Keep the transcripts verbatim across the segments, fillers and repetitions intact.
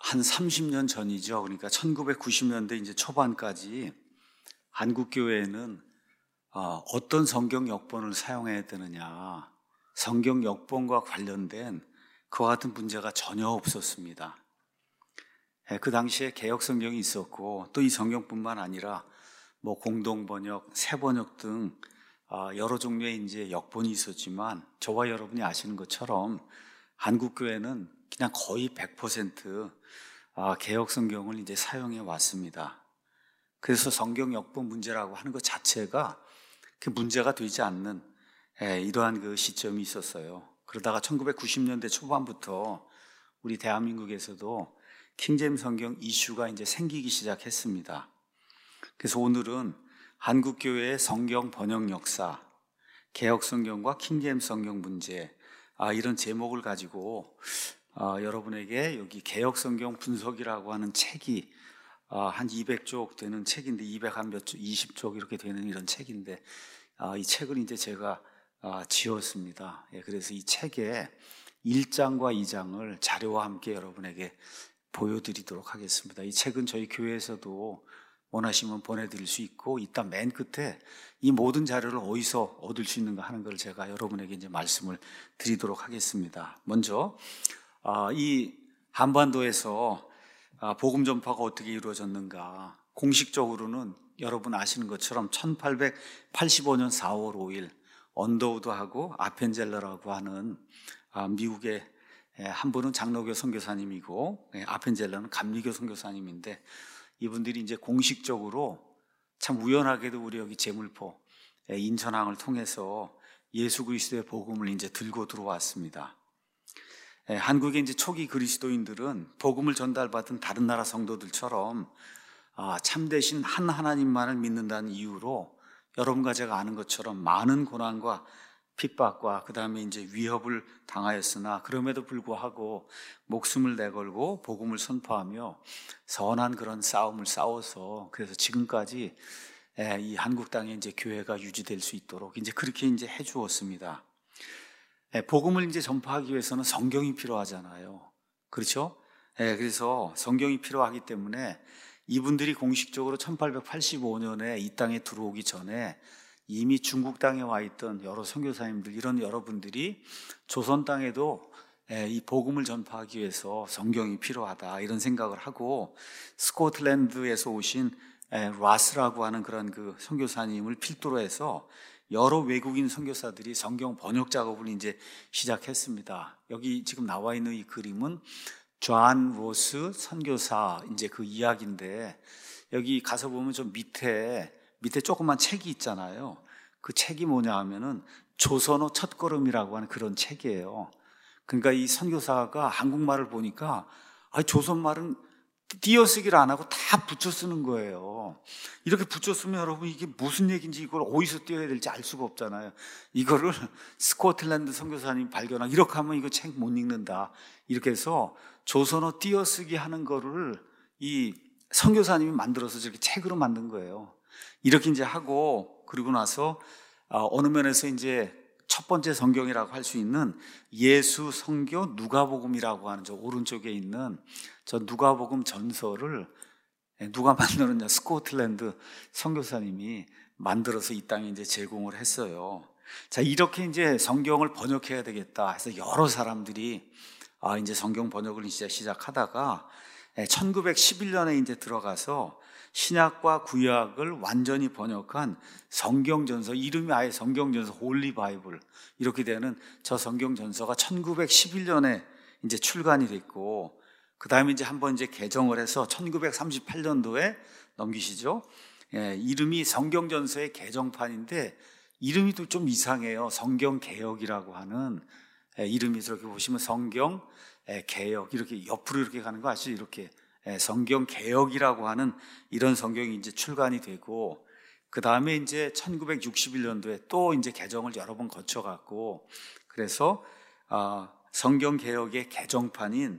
한 삼십 년 전이죠. 그러니까 천구백구십 년대 이제 초반까지 한국 교회에는 어, 어떤 성경 역본을 사용해야 되느냐, 성경 역본과 관련된 그와 같은 문제가 전혀 없었습니다. 예, 그 당시에 개역 성경이 있었고, 또 이 성경뿐만 아니라 뭐 공동 번역, 새 번역 등 아, 여러 종류의 이제 역본이 있었지만, 저와 여러분이 아시는 것처럼 한국 교회는 그냥 거의 백 퍼센트 아, 개역 성경을 이제 사용해 왔습니다. 그래서 성경 역본 문제라고 하는 것 자체가 그 문제가 되지 않는 예, 이러한 그 시점이 있었어요. 그러다가 천구백구십 년대 초반부터 우리 대한민국에서도 킹제임스 성경 이슈가 이제 생기기 시작했습니다. 그래서 오늘은 한국 교회의 성경 번역 역사, 개역 성경과 킹제임스 성경 문제, 아, 이런 제목을 가지고 아, 여러분에게 여기 개역 성경 분석이라고 하는 책이 아, 한 이백 쪽 되는 책인데, 이백 한 몇 쪽, 이십 쪽 이렇게 되는 이런 책인데, 아, 이 책을 이제 제가 아, 지었습니다. 예, 그래서 이 책의 일 장과 이 장을 자료와 함께 여러분에게 보여드리도록 하겠습니다. 이 책은 저희 교회에서도 원하시면 보내드릴 수 있고, 이따 맨 끝에 이 모든 자료를 어디서 얻을 수 있는가 하는 걸 제가 여러분에게 이제 말씀을 드리도록 하겠습니다. 먼저 아, 이 한반도에서 아, 복음 전파가 어떻게 이루어졌는가, 공식적으로는 여러분 아시는 것처럼 천팔백팔십오 년 사월 오일 언더우드하고 아펜젤러라고 하는 아, 미국의 한 분은 장로교 선교사님이고 아펜젤러는 감리교 선교사님인데, 이분들이 이제 공식적으로 참 우연하게도 우리 여기 제물포 인천항을 통해서 예수 그리스도의 복음을 이제 들고 들어왔습니다. 한국의 이제 초기 그리스도인들은 복음을 전달받은 다른 나라 성도들처럼 참되신 한 하나님만을 믿는다는 이유로 여러분과 제가 아는 것처럼 많은 고난과 핍박과 그 다음에 이제 위협을 당하였으나, 그럼에도 불구하고 목숨을 내걸고 복음을 선포하며 선한 그런 싸움을 싸워서, 그래서 지금까지 이 한국 땅에 이제 교회가 유지될 수 있도록 이제 그렇게 이제 해주었습니다. 복음을 이제 전파하기 위해서는 성경이 필요하잖아요. 그렇죠? 그래서 성경이 필요하기 때문에 이분들이 공식적으로 천팔백팔십오 년에 이 땅에 들어오기 전에 이미 중국 땅에 와 있던 여러 선교사님들, 이런 여러분들이 조선 땅에도 이 복음을 전파하기 위해서 성경이 필요하다, 이런 생각을 하고 스코틀랜드에서 오신 라스라고 하는 그런 그 선교사님을 필두로 해서 여러 외국인 선교사들이 성경 번역 작업을 이제 시작했습니다. 여기 지금 나와 있는 이 그림은 존 로스 선교사 이제 그 이야기인데, 여기 가서 보면 좀 밑에 밑에 조그만 책이 있잖아요. 그 책이 뭐냐 하면은 조선어 첫걸음이라고 하는 그런 책이에요. 그러니까 이 선교사가 한국말을 보니까 아, 조선말은 띄어쓰기를 안 하고 다 붙여 쓰는 거예요. 이렇게 붙여 쓰면 여러분 이게 무슨 얘기인지, 이걸 어디서 띄어야 될지 알 수가 없잖아요. 이거를 스코틀랜드 선교사님 발견하고, 이렇게 하면 이거 책 못 읽는다, 이렇게 해서 조선어 띄어쓰기 하는 거를 이 선교사님이 만들어서 저렇게 책으로 만든 거예요. 이렇게 이제 하고, 그리고 나서 어느 면에서 이제 첫 번째 성경이라고 할 수 있는 예수 성교 누가복음이라고 하는 저 오른쪽에 있는 저 누가복음 전서를 누가 만들었냐, 스코틀랜드 선교사님이 만들어서 이 땅에 이제 제공을 했어요. 자, 이렇게 이제 성경을 번역해야 되겠다 해서 여러 사람들이 아, 이제 성경 번역을 이제 시작하다가 천구백십일 년에 이제 들어가서 신약과 구약을 완전히 번역한 성경전서, 이름이 아예 성경전서 홀리 바이블 이렇게 되는 저 성경전서가 천구백십일 년에 이제 출간이 됐고, 그 다음에 이제 한번 이제 개정을 해서 천구백삼십팔 년도에 넘기시죠. 예, 이름이 성경전서의 개정판인데 이름이 또 좀 이상해요. 성경개역이라고 하는 예, 이름이 이렇게 보시면 성경 예, 개역 이렇게 옆으로 이렇게 가는 거 아시죠? 이렇게 예, 성경개역이라고 하는 이런 성경이 이제 출간이 되고, 그 다음에 이제 천구백육십일 년도에 또 이제 개정을 여러 번 거쳐갖고, 그래서 아, 성경개역의 개정판인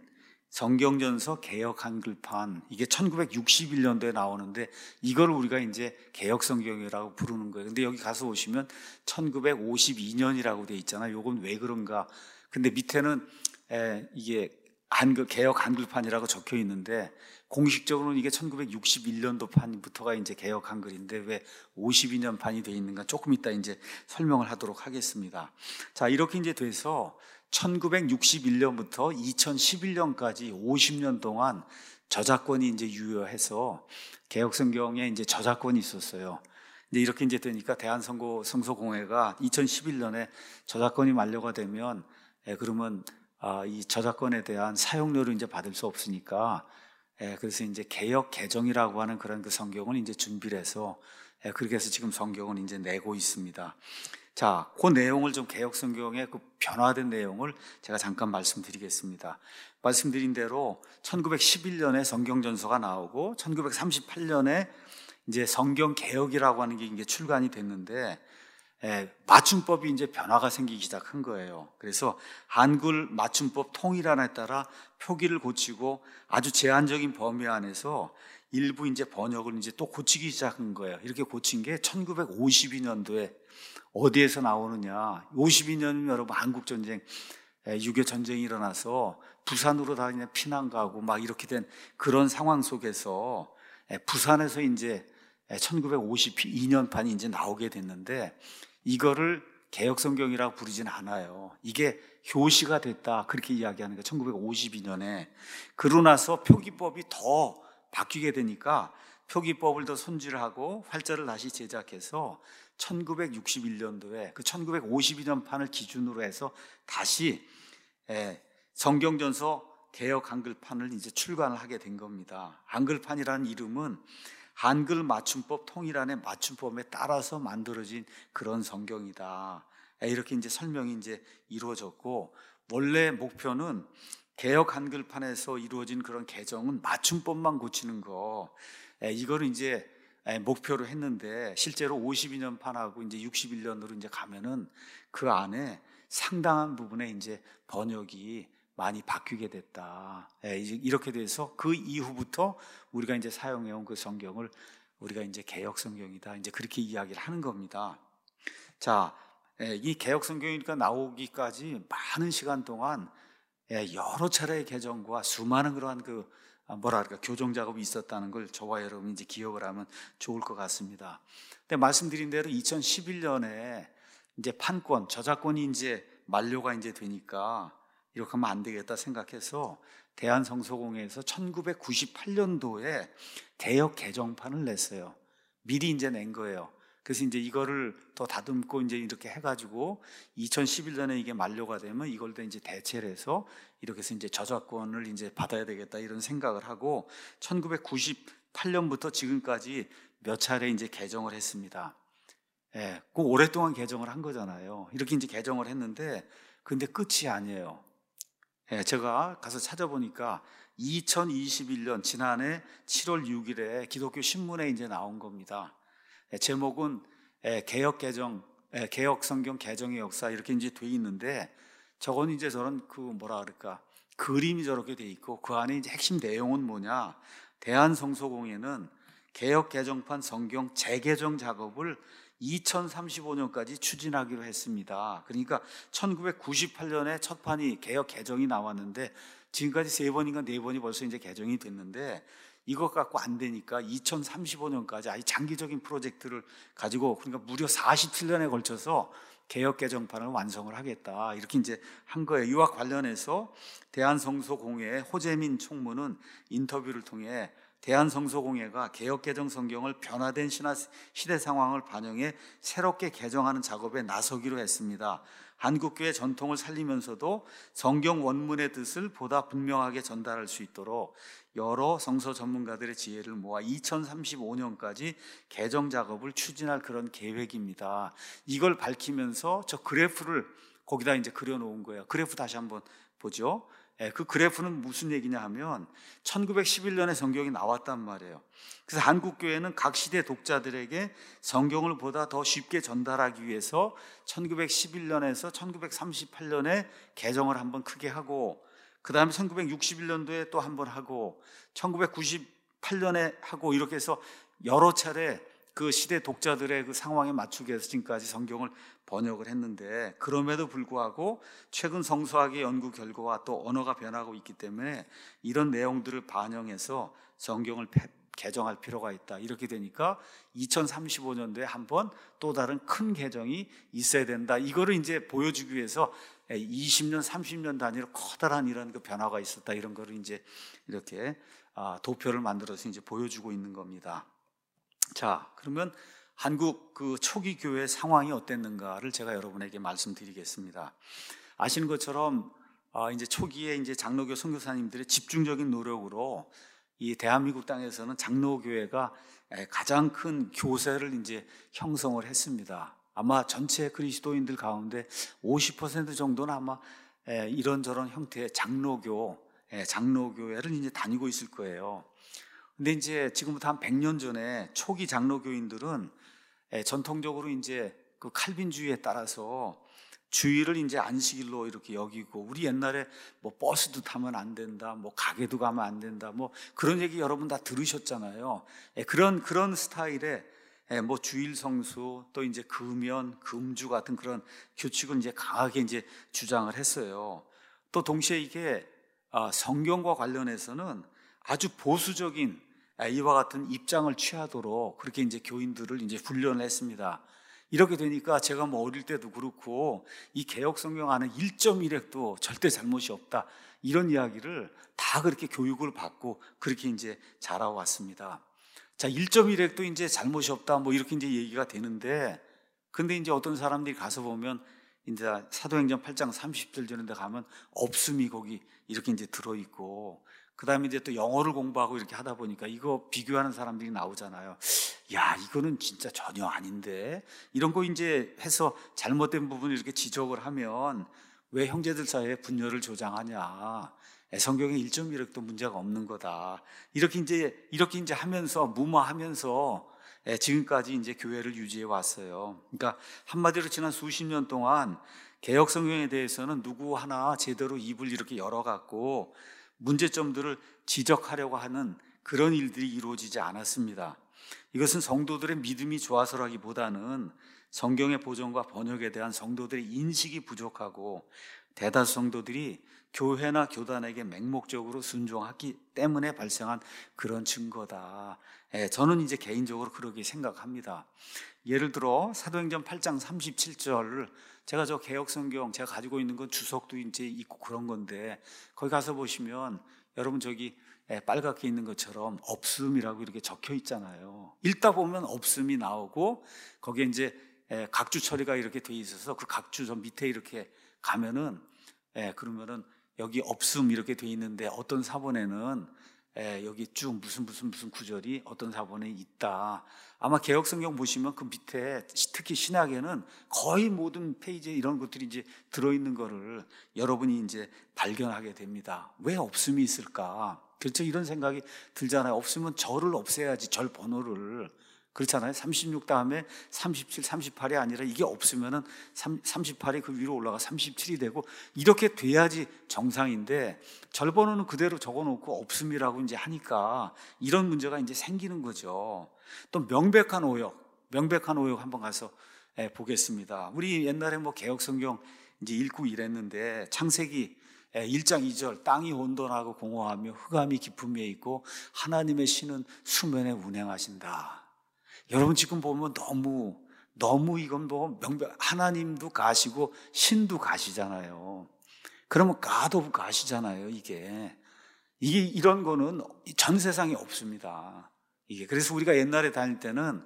성경전서 개역 한글판, 이게 천구백육십일 년도에 나오는데 이걸 우리가 이제 개역 성경이라고 부르는 거예요. 근데 여기 가서 보시면 천구백오십이 년이라고 돼 있잖아요. 요건 왜 그런가? 근데 밑에는 에, 이게 한글 개역 한글판이라고 적혀 있는데 공식적으로는 이게 천구백육십일 년도 판부터가 이제 개역 한글인데 왜 오십이 년 판이 돼 있는가 조금 이따 이제 설명을 하도록 하겠습니다. 자, 이렇게 이제 돼서 천구백육십일 년부터 이천십일 년까지 오십 년 동안 저작권이 이제 유효해서 개역 성경에 이제 저작권이 있었어요. 이제 이렇게 이제 되니까 대한성서공회가 이천십일 년에 저작권이 만료가 되면 예, 그러면 아, 이 저작권에 대한 사용료를 이제 받을 수 없으니까 예, 그래서 이제 개역 개정이라고 하는 그런 그 성경을 이제 준비를 해서 예, 그렇게 해서 지금 성경을 이제 내고 있습니다. 자, 그 내용을 좀 개역 성경의 그 변화된 내용을 제가 잠깐 말씀드리겠습니다. 말씀드린 대로 천구백십일 년에 성경 전서가 나오고 천구백삼십팔 년에 이제 성경 개역이라고 하는 게 이제 출간이 됐는데 예, 맞춤법이 이제 변화가 생기기 시작한 거예요. 그래서 한글 맞춤법 통일안에 따라 표기를 고치고 아주 제한적인 범위 안에서 일부 이제 번역을 이제 또 고치기 시작한 거예요. 이렇게 고친 게 천구백오십이 년도에 어디에서 나오느냐? 오십이 년이면 여러분 한국 전쟁, 육이오 전쟁이 일어나서 부산으로 다 그냥 피난 가고 막 이렇게 된 그런 상황 속에서 부산에서 이제 천구백오십이 년 판이 이제 나오게 됐는데 이거를 개역성경이라고 부르지는 않아요. 이게 효시가 됐다 그렇게 이야기하는 거예요. 천구백오십이 년에 그러고 나서 표기법이 더 바뀌게 되니까 표기법을 더 손질하고 활자를 다시 제작해서 천구백육십일 년도에 그 천구백오십이 년 판을 기준으로 해서 다시 성경전서 개역 한글판을 이제 출간을 하게 된 겁니다. 한글판이라는 이름은 한글 맞춤법 통일안의 맞춤법에 따라서 만들어진 그런 성경이다. 이렇게 이제 설명이 이제 이루어졌고 원래 목표는 개역 한글판에서 이루어진 그런 개정은 맞춤법만 고치는 거 이거를 이제 목표로 했는데 실제로 오십이 년 판하고 이제 육십일 년으로 이제 가면은 그 안에 상당한 부분에 이제 번역이 많이 바뀌게 됐다. 이렇게 돼서 그 이후부터 우리가 이제 사용해온 그 성경을 우리가 이제 개역 성경이다. 이제 그렇게 이야기를 하는 겁니다. 자, 이 개역 성경이니까 나오기까지 많은 시간 동안 여러 차례의 개정과 수많은 그러한 그 뭐랄까 교정 작업이 있었다는 걸 저와 여러분이 이제 기억을 하면 좋을 것 같습니다. 근데 말씀드린 대로 이천십일 년에 이제 판권, 저작권이 이제 만료가 이제 되니까 이렇게 하면 안 되겠다 생각해서 대한성서공회에서 천구백구십팔 년도에 개역 개정판을 냈어요. 미리 이제 낸 거예요. 그래서 이제 이거를 더 다듬고 이제 이렇게 해가지고 이천십일 년에 이게 만료가 되면 이걸 또 이제 대체를 해서 이렇게 해서 이제 저작권을 이제 받아야 되겠다 이런 생각을 하고 천구백구십팔 년부터 지금까지 몇 차례 이제 개정을 했습니다. 예, 그 오랫동안 개정을 한 거잖아요. 이렇게 이제 개정을 했는데 근데 끝이 아니에요. 예, 제가 가서 찾아보니까 이천이십일 년 지난해 칠월 육일에 기독교 신문에 이제 나온 겁니다. 예, 제목은 예, 개역 개정, 예, 개역 성경 개정의 역사 이렇게 이제 돼 있는데 저건 이제 저런 그 뭐라 그럴까 그림이 저렇게 돼 있고 그 안에 이제 핵심 내용은 뭐냐? 대한성서공회는 개역 개정판 성경 재개정 작업을 이천삼십오 년까지 추진하기로 했습니다. 그러니까 천구백구십팔 년에 첫 판이 개역 개정이 나왔는데 지금까지 세 번인가 네 번이 벌써 이제 개정이 됐는데 이것 갖고 안 되니까 이천삼십오 년까지 아주 장기적인 프로젝트를 가지고 그러니까 무려 사십칠 년에 걸쳐서 개역 개정판을 완성을 하겠다 이렇게 이제 한 거예요. 이와 관련해서 대한성서공회의 호재민 총무는 인터뷰를 통해 대한성서공회가 개역 개정 성경을 변화된 시대 상황을 반영해 새롭게 개정하는 작업에 나서기로 했습니다. 한국교회 전통을 살리면서도 성경 원문의 뜻을 보다 분명하게 전달할 수 있도록 여러 성서 전문가들의 지혜를 모아 이천삼십오 년까지 개정 작업을 추진할 그런 계획입니다. 이걸 밝히면서 저 그래프를 거기다 이제 그려놓은 거예요. 그래프 다시 한번 보죠. 그 그래프는 무슨 얘기냐 하면 천구백십일 년에 성경이 나왔단 말이에요. 그래서 한국교회는 각 시대 독자들에게 성경을 보다 더 쉽게 전달하기 위해서 천구백십일 년에서 천구백삼십팔 년에 개정을 한번 크게 하고 그 다음에 천구백육십일 년도에 또 한번 하고 천구백구십팔 년에 하고 이렇게 해서 여러 차례 그 시대 독자들의 그 상황에 맞추기 위해서 지금까지 성경을 번역을 했는데, 그럼에도 불구하고 최근 성서학의 연구 결과와 또 언어가 변하고 있기 때문에 이런 내용들을 반영해서 성경을 개정할 필요가 있다. 이렇게 되니까 이천삼십오 년도에 한번 또 다른 큰 개정이 있어야 된다. 이거를 이제 보여주기 위해서 이십 년, 삼십 년 단위로 커다란 이런 그 변화가 있었다. 이런 거를 이제 이렇게 도표를 만들어서 이제 보여주고 있는 겁니다. 자, 그러면 한국 그 초기 교회 상황이 어땠는가를 제가 여러분에게 말씀드리겠습니다. 아시는 것처럼 이제 초기에 이제 장로교 선교사님들의 집중적인 노력으로 이 대한민국 땅에서는 장로교회가 가장 큰 교세를 이제 형성을 했습니다. 아마 전체 그리스도인들 가운데 오십 퍼센트 정도는 아마 이런저런 형태의 장로교, 장로교회를 이제 다니고 있을 거예요. 근데 이제 지금부터 한 백 년 전에 초기 장로교인들은 전통적으로 이제 그 칼빈주의에 따라서 주일을 이제 안식일로 이렇게 여기고, 우리 옛날에 뭐 버스도 타면 안 된다, 뭐 가게도 가면 안 된다, 뭐 그런 얘기 여러분 다 들으셨잖아요. 그런 그런 스타일의 뭐 주일 성수, 또 이제 금연, 금주 같은 그런 규칙을 이제 강하게 이제 주장을 했어요. 또 동시에 이게 성경과 관련해서는 아주 보수적인 이와 같은 입장을 취하도록 그렇게 이제 교인들을 이제 훈련을 했습니다. 이렇게 되니까 제가 뭐 어릴 때도 그렇고 이 개역 성경 안에 일 점 일 핵도 절대 잘못이 없다, 이런 이야기를 다 그렇게 교육을 받고 그렇게 이제 자라왔습니다. 자, 일 점 일 핵도 이제 잘못이 없다, 뭐 이렇게 이제 얘기가 되는데, 근데 이제 어떤 사람들이 가서 보면 이제 사도행전 팔 장 삼십 절 전에 가면 없음이 거기 이렇게 이제 들어있고, 그 다음에 이제 또 영어를 공부하고 이렇게 하다 보니까 이거 비교하는 사람들이 나오잖아요. 야, 이거는 진짜 전혀 아닌데, 이런 거 이제 해서 잘못된 부분을 이렇게 지적을 하면 왜 형제들 사이에 분열을 조장하냐, 성경에 일 점 일 핵도 문제가 없는 거다, 이렇게 이제 이렇게 이제 하면서 무마하면서 지금까지 이제 교회를 유지해 왔어요. 그러니까 한마디로 지난 수십 년 동안 개역 성경에 대해서는 누구 하나 제대로 입을 이렇게 열어갖고 문제점들을 지적하려고 하는 그런 일들이 이루어지지 않았습니다. 이것은 성도들의 믿음이 좋아서라기보다는 성경의 보존과 번역에 대한 성도들의 인식이 부족하고 대다수 성도들이 교회나 교단에게 맹목적으로 순종하기 때문에 발생한 그런 증거다. 저는 이제 개인적으로 그렇게 생각합니다. 예를 들어 사도행전 팔 장 삼십칠 절을 제가 저 개역성경 제가 가지고 있는 건 주석도 이제 있고 그런 건데, 거기 가서 보시면 여러분 저기 빨갛게 있는 것처럼 없음이라고 이렇게 적혀 있잖아요. 읽다 보면 없음이 나오고 거기에 이제 각주 처리가 이렇게 돼 있어서 그 각주 저 밑에 이렇게 가면은 그러면은 여기 없음 이렇게 돼 있는데 어떤 사본에는 여기 쭉 무슨 무슨 무슨 구절이 어떤 사본에 있다. 아마 개역성경 보시면 그 밑에 특히 신약에는 거의 모든 페이지에 이런 것들이 이제 들어있는 거를 여러분이 이제 발견하게 됩니다. 왜 없음이 있을까? 그렇죠? 이런 생각이 들잖아요. 없으면 절을 없애야지, 절 번호를. 그렇잖아요. 삼십육 다음에 삼십칠, 삼십팔이 아니라 이게 없으면은 삼십팔이 그 위로 올라가 삼십칠이 되고 이렇게 돼야지 정상인데, 절 번호는 그대로 적어 놓고 없음이라고 이제 하니까 이런 문제가 이제 생기는 거죠. 또 명백한 오역, 명백한 오역 한번 가서 보겠습니다. 우리 옛날에 뭐 개역 성경 이제 읽고 이랬는데, 창세기 일 장 이 절, 땅이 혼돈하고 공허하며 흑암이 깊음에 있고 하나님의 신은 수면에 운행하신다. 여러분 지금 보면 너무 너무 이건 뭐 명백, 하나님도 가시고 신도 가시잖아요. 그러면 God of God이잖아요. 이게 이게 이런 거는 전 세상에 없습니다. 이게 그래서 우리가 옛날에 다닐 때는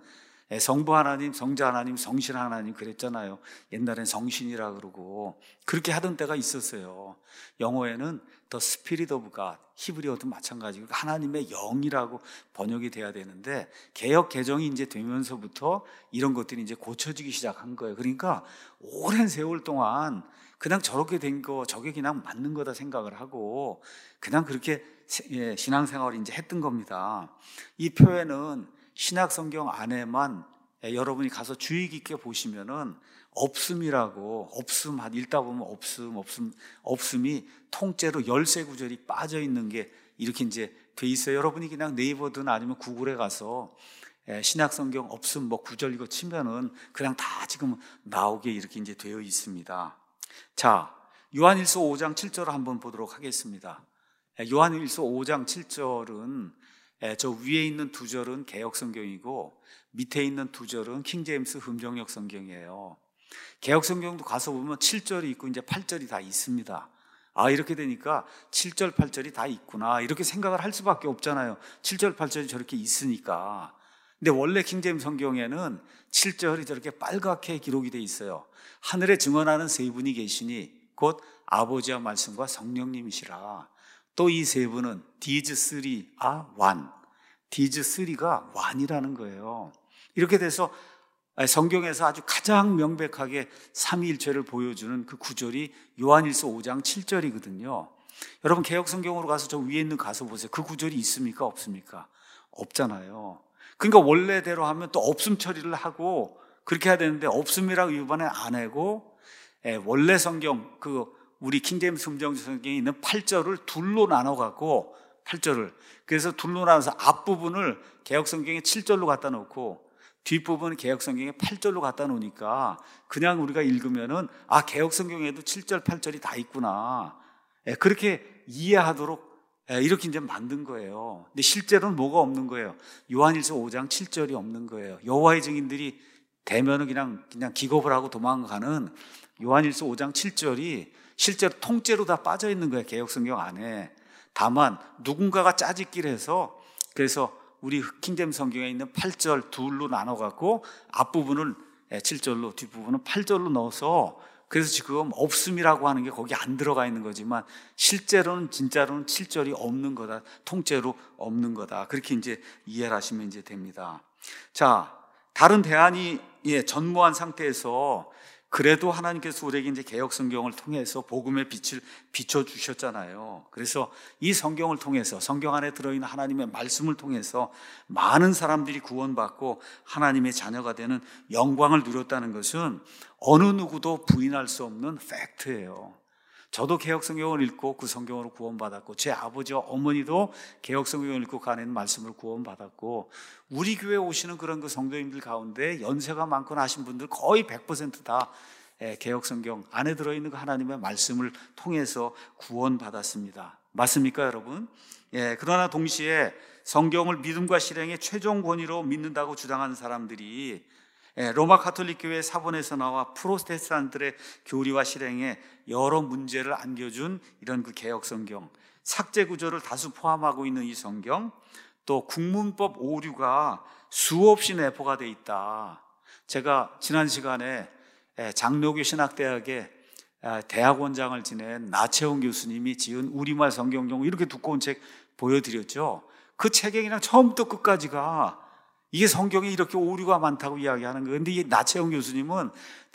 성부 하나님, 성자 하나님, 성신 하나님 그랬잖아요. 옛날엔 성신이라 그러고 그렇게 하던 때가 있었어요. 영어에는 The Spirit of God, 히브리어도 마찬가지고 하나님의 영이라고 번역이 돼야 되는데, 개역 개정이 이제 되면서부터 이런 것들이 이제 고쳐지기 시작한 거예요. 그러니까 오랜 세월 동안 그냥 저렇게 된 거, 저게 그냥 맞는 거다 생각을 하고 그냥 그렇게 신앙생활을 이제 했던 겁니다. 이 표현은 신약 성경 안에만 여러분이 가서 주의 깊게 보시면은 없음이라고, 없음 읽다 보면 없음, 없음, 없음이 통째로 열세 구절이 빠져 있는 게 이렇게 이제 돼 있어요. 여러분이 그냥 네이버든 아니면 구글에 가서 예, 신약 성경 없음 뭐 구절 이거 치면은 그냥 다 지금 나오게 이렇게 이제 되어 있습니다. 자, 요한일서 오 장 칠 절을 한번 보도록 하겠습니다. 예, 요한일서 오 장 칠 절은 예, 저 위에 있는 두 절은 개역 성경이고 밑에 있는 두 절은 킹제임스 흠정역 성경이에요. 개역 성경도 가서 보면 칠 절이 있고 이제 팔 절이 다 있습니다. 아, 이렇게 되니까 칠 절, 팔 절이 다 있구나 이렇게 생각을 할 수밖에 없잖아요. 칠 절, 팔 절이 저렇게 있으니까. 근데 원래 킹제임스 성경에는 칠 절이 저렇게 빨갛게 기록이 돼 있어요. 하늘에 증언하는 세 분이 계시니 곧 아버지와 말씀과 성령님이시라. 또 이 세 분은 these three are one. these three가 one이라는 거예요. 이렇게 돼서 성경에서 아주 가장 명백하게 삼위일체를 보여주는 그 구절이 요한일서 오 장 칠 절이거든요. 여러분 개역 성경으로 가서 저 위에 있는 가서 보세요. 그 구절이 있습니까? 없습니까? 없잖아요. 그러니까 원래대로 하면 또 없음 처리를 하고 그렇게 해야 되는데 없음이라고 이번에 안 하고 원래 성경 그 우리 킹제임스 흠정 성경에 있는 팔 절을 둘로 나눠 갖고 팔 절을 그래서 둘로 나눠서 앞부분을 개역 성경에 칠 절로 갖다 놓고 뒷부분은 개역 성경에 팔 절로 갖다 놓으니까 그냥 우리가 읽으면은 아, 개역 성경에도 칠 절, 팔 절이 다 있구나. 그렇게 이해하도록 이렇게 이제 만든 거예요. 근데 실제로는 뭐가 없는 거예요? 요한일서 오 장 칠 절이 없는 거예요. 여호와의 증인들이 되면은 그냥 그냥 기겁을 하고 도망가는 요한일서 오 장 칠 절이 실제로 통째로 다 빠져 있는 거예요. 개역 성경 안에. 다만 누군가가 짜집기를 해서 그래서 우리 킹제임스 성경에 있는 팔 절 둘로 나눠 갖고 앞부분을 칠 절로 뒷부분은 팔 절로 넣어서 그래서 지금 없음이라고 하는 게 거기 안 들어가 있는 거지만 실제로는 진짜로는 칠 절이 없는 거다. 통째로 없는 거다. 그렇게 이제 이해를 하시면 이제 됩니다. 자, 다른 대안이 예, 전무한 상태에서 그래도 하나님께서 우리에게 이제 개역 성경을 통해서 복음의 빛을 비춰 주셨잖아요. 그래서 이 성경을 통해서 성경 안에 들어있는 하나님의 말씀을 통해서 많은 사람들이 구원받고 하나님의 자녀가 되는 영광을 누렸다는 것은 어느 누구도 부인할 수 없는 팩트예요. 저도 개역 성경을 읽고 그 성경으로 구원받았고 제 아버지와 어머니도 개역 성경을 읽고 그 안에 있는 말씀으로 구원받았고 우리 교회에 오시는 그런 그 성도님들 가운데 연세가 많고 나신 분들 거의 백 퍼센트 다 개역 성경 안에 들어있는 그 하나님의 말씀을 통해서 구원받았습니다. 맞습니까, 여러분? 예, 그러나 동시에 성경을 믿음과 실행의 최종 권위로 믿는다고 주장하는 사람들이 로마 가톨릭 교회 사본에서 나와 프로테스탄트들의 교리와 실행에 여러 문제를 안겨준 이런 그 개역 성경, 삭제 구절을 다수 포함하고 있는 이 성경, 또 국문법 오류가 수없이 내포가 돼 있다. 제가 지난 시간에 장로교 신학대학의 대학원장을 지낸 나채홍 교수님이 지은 우리말 성경용어 이렇게 두꺼운 책 보여드렸죠. 그 책에 그냥 처음부터 끝까지가 이게 성경에 이렇게 오류가 많다고 이야기하는 거예요. 그런데 이 나채홍 교수님은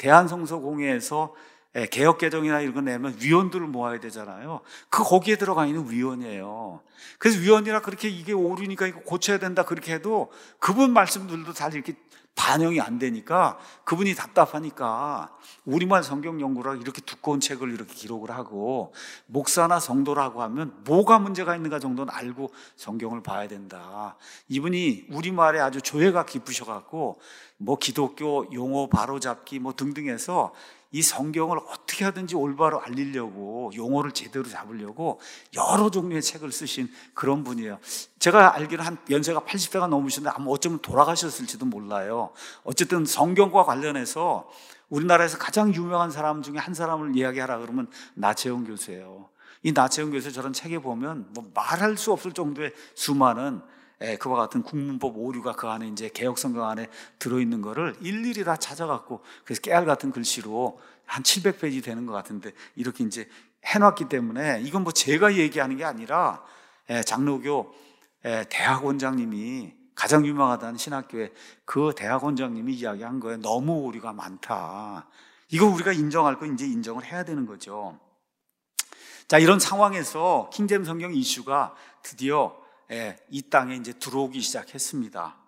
대한성서공회에서 개혁개정이나 이런 거 내면 위원들을 모아야 되잖아요. 그 거기에 들어가 있는 위원이에요. 그래서 위원이라 그렇게 이게 오류니까 이거 고쳐야 된다 그렇게 해도 그분 말씀들도 잘 이렇게 반영이 안 되니까 그분이 답답하니까 우리말 성경 연구라 이렇게 두꺼운 책을 이렇게 기록을 하고 목사나 성도라고 하면 뭐가 문제가 있는가 정도는 알고 성경을 봐야 된다. 이분이 우리말에 아주 조예가 깊으셔갖고 뭐 기독교 용어 바로잡기 뭐 등등 해서 이 성경을 어떻게 하든지 올바로 알리려고 용어를 제대로 잡으려고 여러 종류의 책을 쓰신 그런 분이에요. 제가 알기로는 한 연세가 팔십 세가 넘으셨는데 아마 어쩌면 돌아가셨을지도 몰라요. 어쨌든 성경과 관련해서 우리나라에서 가장 유명한 사람 중에 한 사람을 이야기하라 그러면 나채홍 교수예요. 이 나채홍 교수 저런 책에 보면 뭐 말할 수 없을 정도의 수많은 예, 그와 같은 국문법 오류가 그 안에 이제 개역 성경 안에 들어있는 거를 일일이 다 찾아갖고 그래서 깨알 같은 글씨로 한 칠백 페이지 되는 것 같은데 이렇게 이제 해놨기 때문에 이건 뭐 제가 얘기하는 게 아니라 예, 장로교 예, 대학원장님이 가장 유명하다는 신학교에 그 대학원장님이 이야기한 거예요. 너무 오류가 많다. 이거 우리가 인정할 거 이제 인정을 해야 되는 거죠. 자, 이런 상황에서 킹제임스 성경 이슈가 드디어 예, 이 땅에 이제 들어오기 시작했습니다.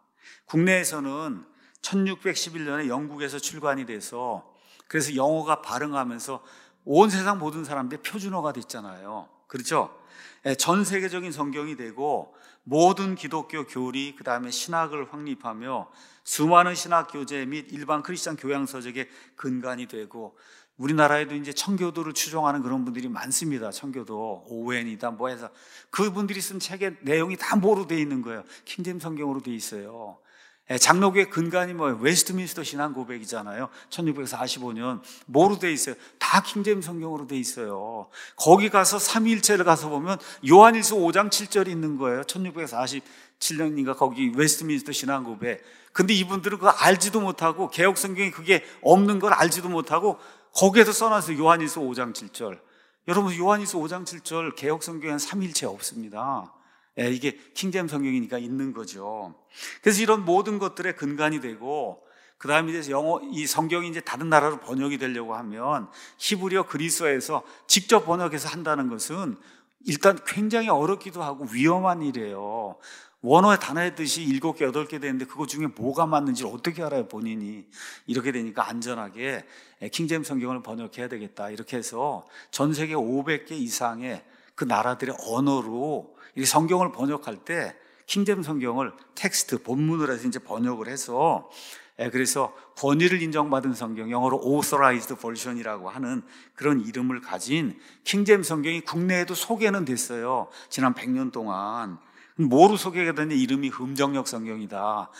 국내에서는 천육백십일 년에 영국에서 출간이 돼서 그래서 영어가 발흥하면서 온 세상 모든 사람들이 표준어가 됐잖아요. 그렇죠? 전 세계적인 성경이 되고 모든 기독교 교리 그 다음에 신학을 확립하며 수많은 신학 교재 및 일반 크리스천 교양 서적의 근간이 되고 우리나라에도 이제 청교도를 추종하는 그런 분들이 많습니다. 청교도 오웬이다 뭐 해서 그분들이 쓴 책의 내용이 다 뭐로 돼 있는 거예요? 킹제임스 성경으로 돼 있어요. 장로교의 근간이 뭐예요? 웨스트민스터 신앙 고백이잖아요. 천육백사십오 년 뭐로 돼 있어요? 다 킹제임스 성경으로 돼 있어요. 거기 가서 삼위일체를 가서 보면 요한일서 오 장 칠 절이 있는 거예요. 천육백사십칠 년인가 거기 웨스트민스터 신앙 고백. 근데 이분들은 그거 알지도 못하고 개혁 성경에 그게 없는 걸 알지도 못하고 거기에서 써놨어요. 요한일서 오 장 칠 절. 여러분 요한일서 오 장 칠 절 개혁 성경에는 삼위일체 없습니다. 예, 이게 킹제임스 성경이니까 있는 거죠. 그래서 이런 모든 것들의 근간이 되고 그 다음에 이제 영어 이 성경이 이제 다른 나라로 번역이 되려고 하면 히브리어 그리스어에서 직접 번역해서 한다는 것은 일단 굉장히 어렵기도 하고 위험한 일이에요. 원어의 단어의 뜻이 일곱 개, 여덟 개 되는데 그거 중에 뭐가 맞는지를 어떻게 알아요, 본인이. 이렇게 되니까 안전하게 킹제임스 성경을 번역해야 되겠다. 이렇게 해서 전 세계 오백 개 이상의 그 나라들의 언어로 이 성경을 번역할 때 킹제임스 성경을 텍스트, 본문을 해서 이제 번역을 해서 그래서 권위를 인정받은 성경, 영어로 authorized version이라고 하는 그런 이름을 가진 킹제임스 성경이 국내에도 소개는 됐어요. 지난 백 년 동안. 뭐로 소개가 됐냐? 이름이 흠정역 성경이다.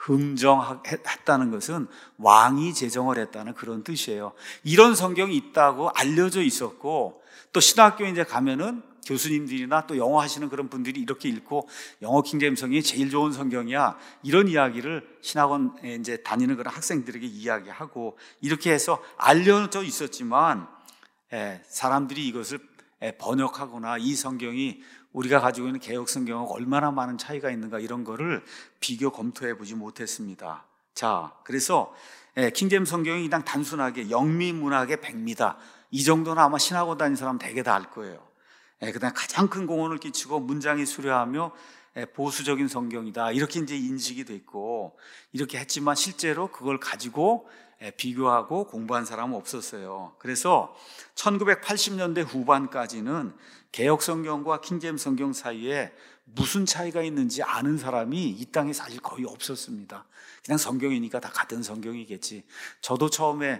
흠정했다는 것은 왕이 제정을 했다는 그런 뜻이에요. 이런 성경이 있다고 알려져 있었고 또 신학교에 이제 가면은 교수님들이나 또 영어 하시는 그런 분들이 이렇게 읽고 영어 킹제임스 성경이 제일 좋은 성경이야. 이런 이야기를 신학원에 이제 다니는 그런 학생들에게 이야기하고 이렇게 해서 알려져 있었지만 사람들이 이것을 번역하거나 이 성경이 우리가 가지고 있는 개혁 성경하고 얼마나 많은 차이가 있는가 이런 거를 비교 검토해 보지 못했습니다. 자, 그래서 킹제임스 성경이 그냥 단순하게 영미문학의 백미다. 이 정도는 아마 신학원 다니는 사람 대개 다 알 거예요. 그다음 가장 큰 공헌을 끼치고 문장이 수려하며 보수적인 성경이다. 이렇게 이제 인식이 됐고 이렇게 했지만 실제로 그걸 가지고 비교하고 공부한 사람은 없었어요. 그래서 천구백팔십 년대 후반까지는 개혁 성경과 킹제임스 성경 사이에 무슨 차이가 있는지 아는 사람이 이 땅에 사실 거의 없었습니다. 그냥 성경이니까 다 같은 성경이겠지. 저도 처음에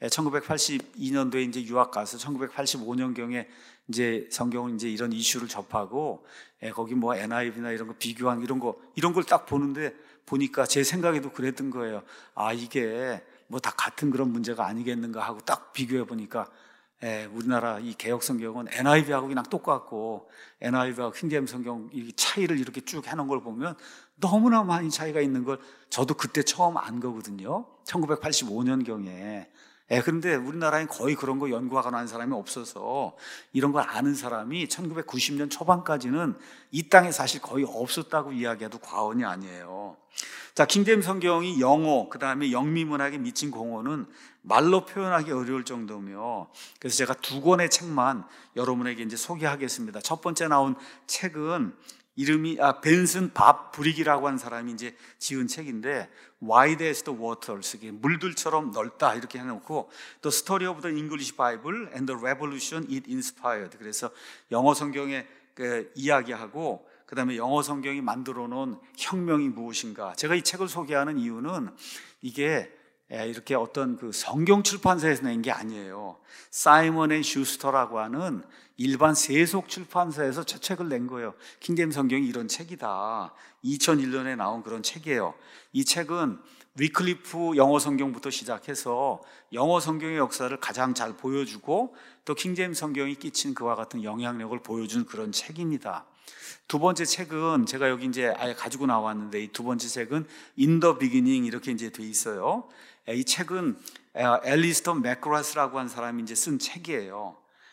천구백팔십이 년도에 이제 유학 가서 천구백팔십오 년경에 이제 성경을 이제 이런 이슈를 접하고 거기 뭐 엔아이브이나 이런 거 비교한 이런 거 이런 걸 딱 보는데 보니까 제 생각에도 그랬던 거예요. 아, 이게 뭐 다 같은 그런 문제가 아니겠는가 하고 딱 비교해 보니까 에, 우리나라 이 개혁 성경은 엔아이브이하고 그냥 똑같고 엔아이브이하고 킹제임스 성경 이 차이를 이렇게 쭉 해놓은 걸 보면 너무나 많이 차이가 있는 걸 저도 그때 처음 안 거거든요. 천구백팔십오 년경에. 예, 그런데 우리나라엔 거의 그런 거 연구하거나 하는 사람이 없어서 이런 걸 아는 사람이 천구백구십 년 초반까지는 이 땅에 사실 거의 없었다고 이야기해도 과언이 아니에요. 자, 킹제임스 성경이 영어, 그 다음에 영미문학에 미친 공헌은 말로 표현하기 어려울 정도며 그래서 제가 두 권의 책만 여러분에게 이제 소개하겠습니다. 첫 번째 나온 책은 이름이 아 벤슨 밥 브릭이라고 하는 사람이 이제 지은 책인데 Wide as the Waters, 물들처럼 넓다 이렇게 해놓고 또 Story of the English Bible and the Revolution it Inspired. 그래서 영어 성경의 그 이야기하고 그 다음에 영어 성경이 만들어 놓은 혁명이 무엇인가. 제가 이 책을 소개하는 이유는 이게 이렇게 어떤 그 성경 출판사에서 낸 게 아니에요. 사이먼 앤 슈스터라고 하는 일반 세속 출판사에서 저 책을 낸 거예요. 킹제임스 성경이 이런 책이다. 이천일 년에 나온 그런 책이에요. 이 책은 위클리프 영어 성경부터 시작해서 영어 성경의 역사를 가장 잘 보여주고 또 킹제임스 성경이 끼친 그와 같은 영향력을 보여준 그런 책입니다. 두 번째 책은 제가 여기 이제 아예 가지고 나왔는데 이 두 번째 책은 In the Beginning 이렇게 이제 돼 있어요. 이 책은 앨리스터 맥그라스라고 하는 사람이 이제 쓴 책이에요.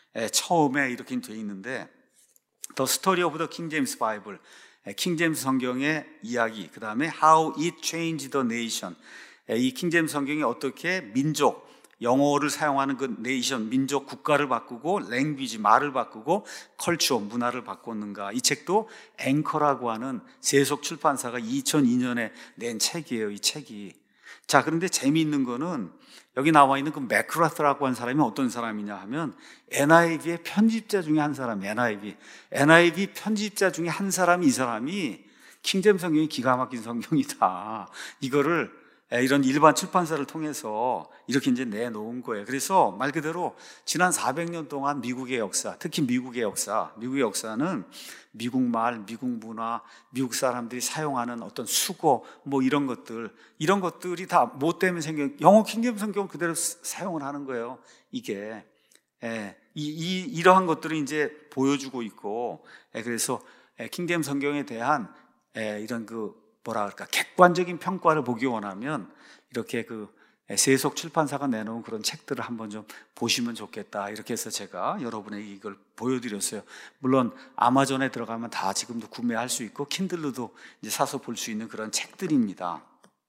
처음에 이렇게 돼 있는데 The Story of the King James Bible, 킹제임스 성경의 이야기, 그 다음에 How it changed the nation, 이 킹제임스 성경이 어떻게 민족, 영어를 사용하는 그 네이션, 민족, 국가를 바꾸고 랭귀지, 말을 바꾸고 컬처, 문화를 바꿨는가. 이 책도 앵커라고 하는 세속 출판사가 이천이 년에 낸 책이에요. 이 책이. 자, 그런데 재미있는 거는 여기 나와 있는 그 맥크라스라고 한 사람이 어떤 사람이냐 하면 엔아이브이의 편집자 중에 한 사람, 엔아이브이. 엔아이브이 편집자 중에 한 사람이 이 사람이 킹제임스 성경이 기가 막힌 성경이다. 이거를 이런 일반 출판사를 통해서 이렇게 이제 내놓은 거예요. 그래서 말 그대로 지난 사백 년 동안 미국의 역사, 특히 미국의 역사, 미국의 역사는 미국 말, 미국 문화, 미국 사람들이 사용하는 어떤 수고, 뭐 이런 것들, 이런 것들이 다 뭐 때문에 생긴, 영어 킹제임스 성경 그대로 사용을 하는 거예요. 이게. 예, 이, 이, 이러한 것들을 이제 보여주고 있고, 예, 그래서 킹제임스 성경에 대한 예, 이런 그 뭐라 그럴까 객관적인 평가를 보기 원하면 이렇게 그 세속 출판사가 내놓은 그런 책들을 한번 좀 보시면 좋겠다. 이렇게 해서 제가 여러분에게 이걸 보여드렸어요. 물론 아마존에 들어가면 다 지금도 구매할 수 있고 킨들로도 이제 사서 볼 수 있는 그런 책들입니다.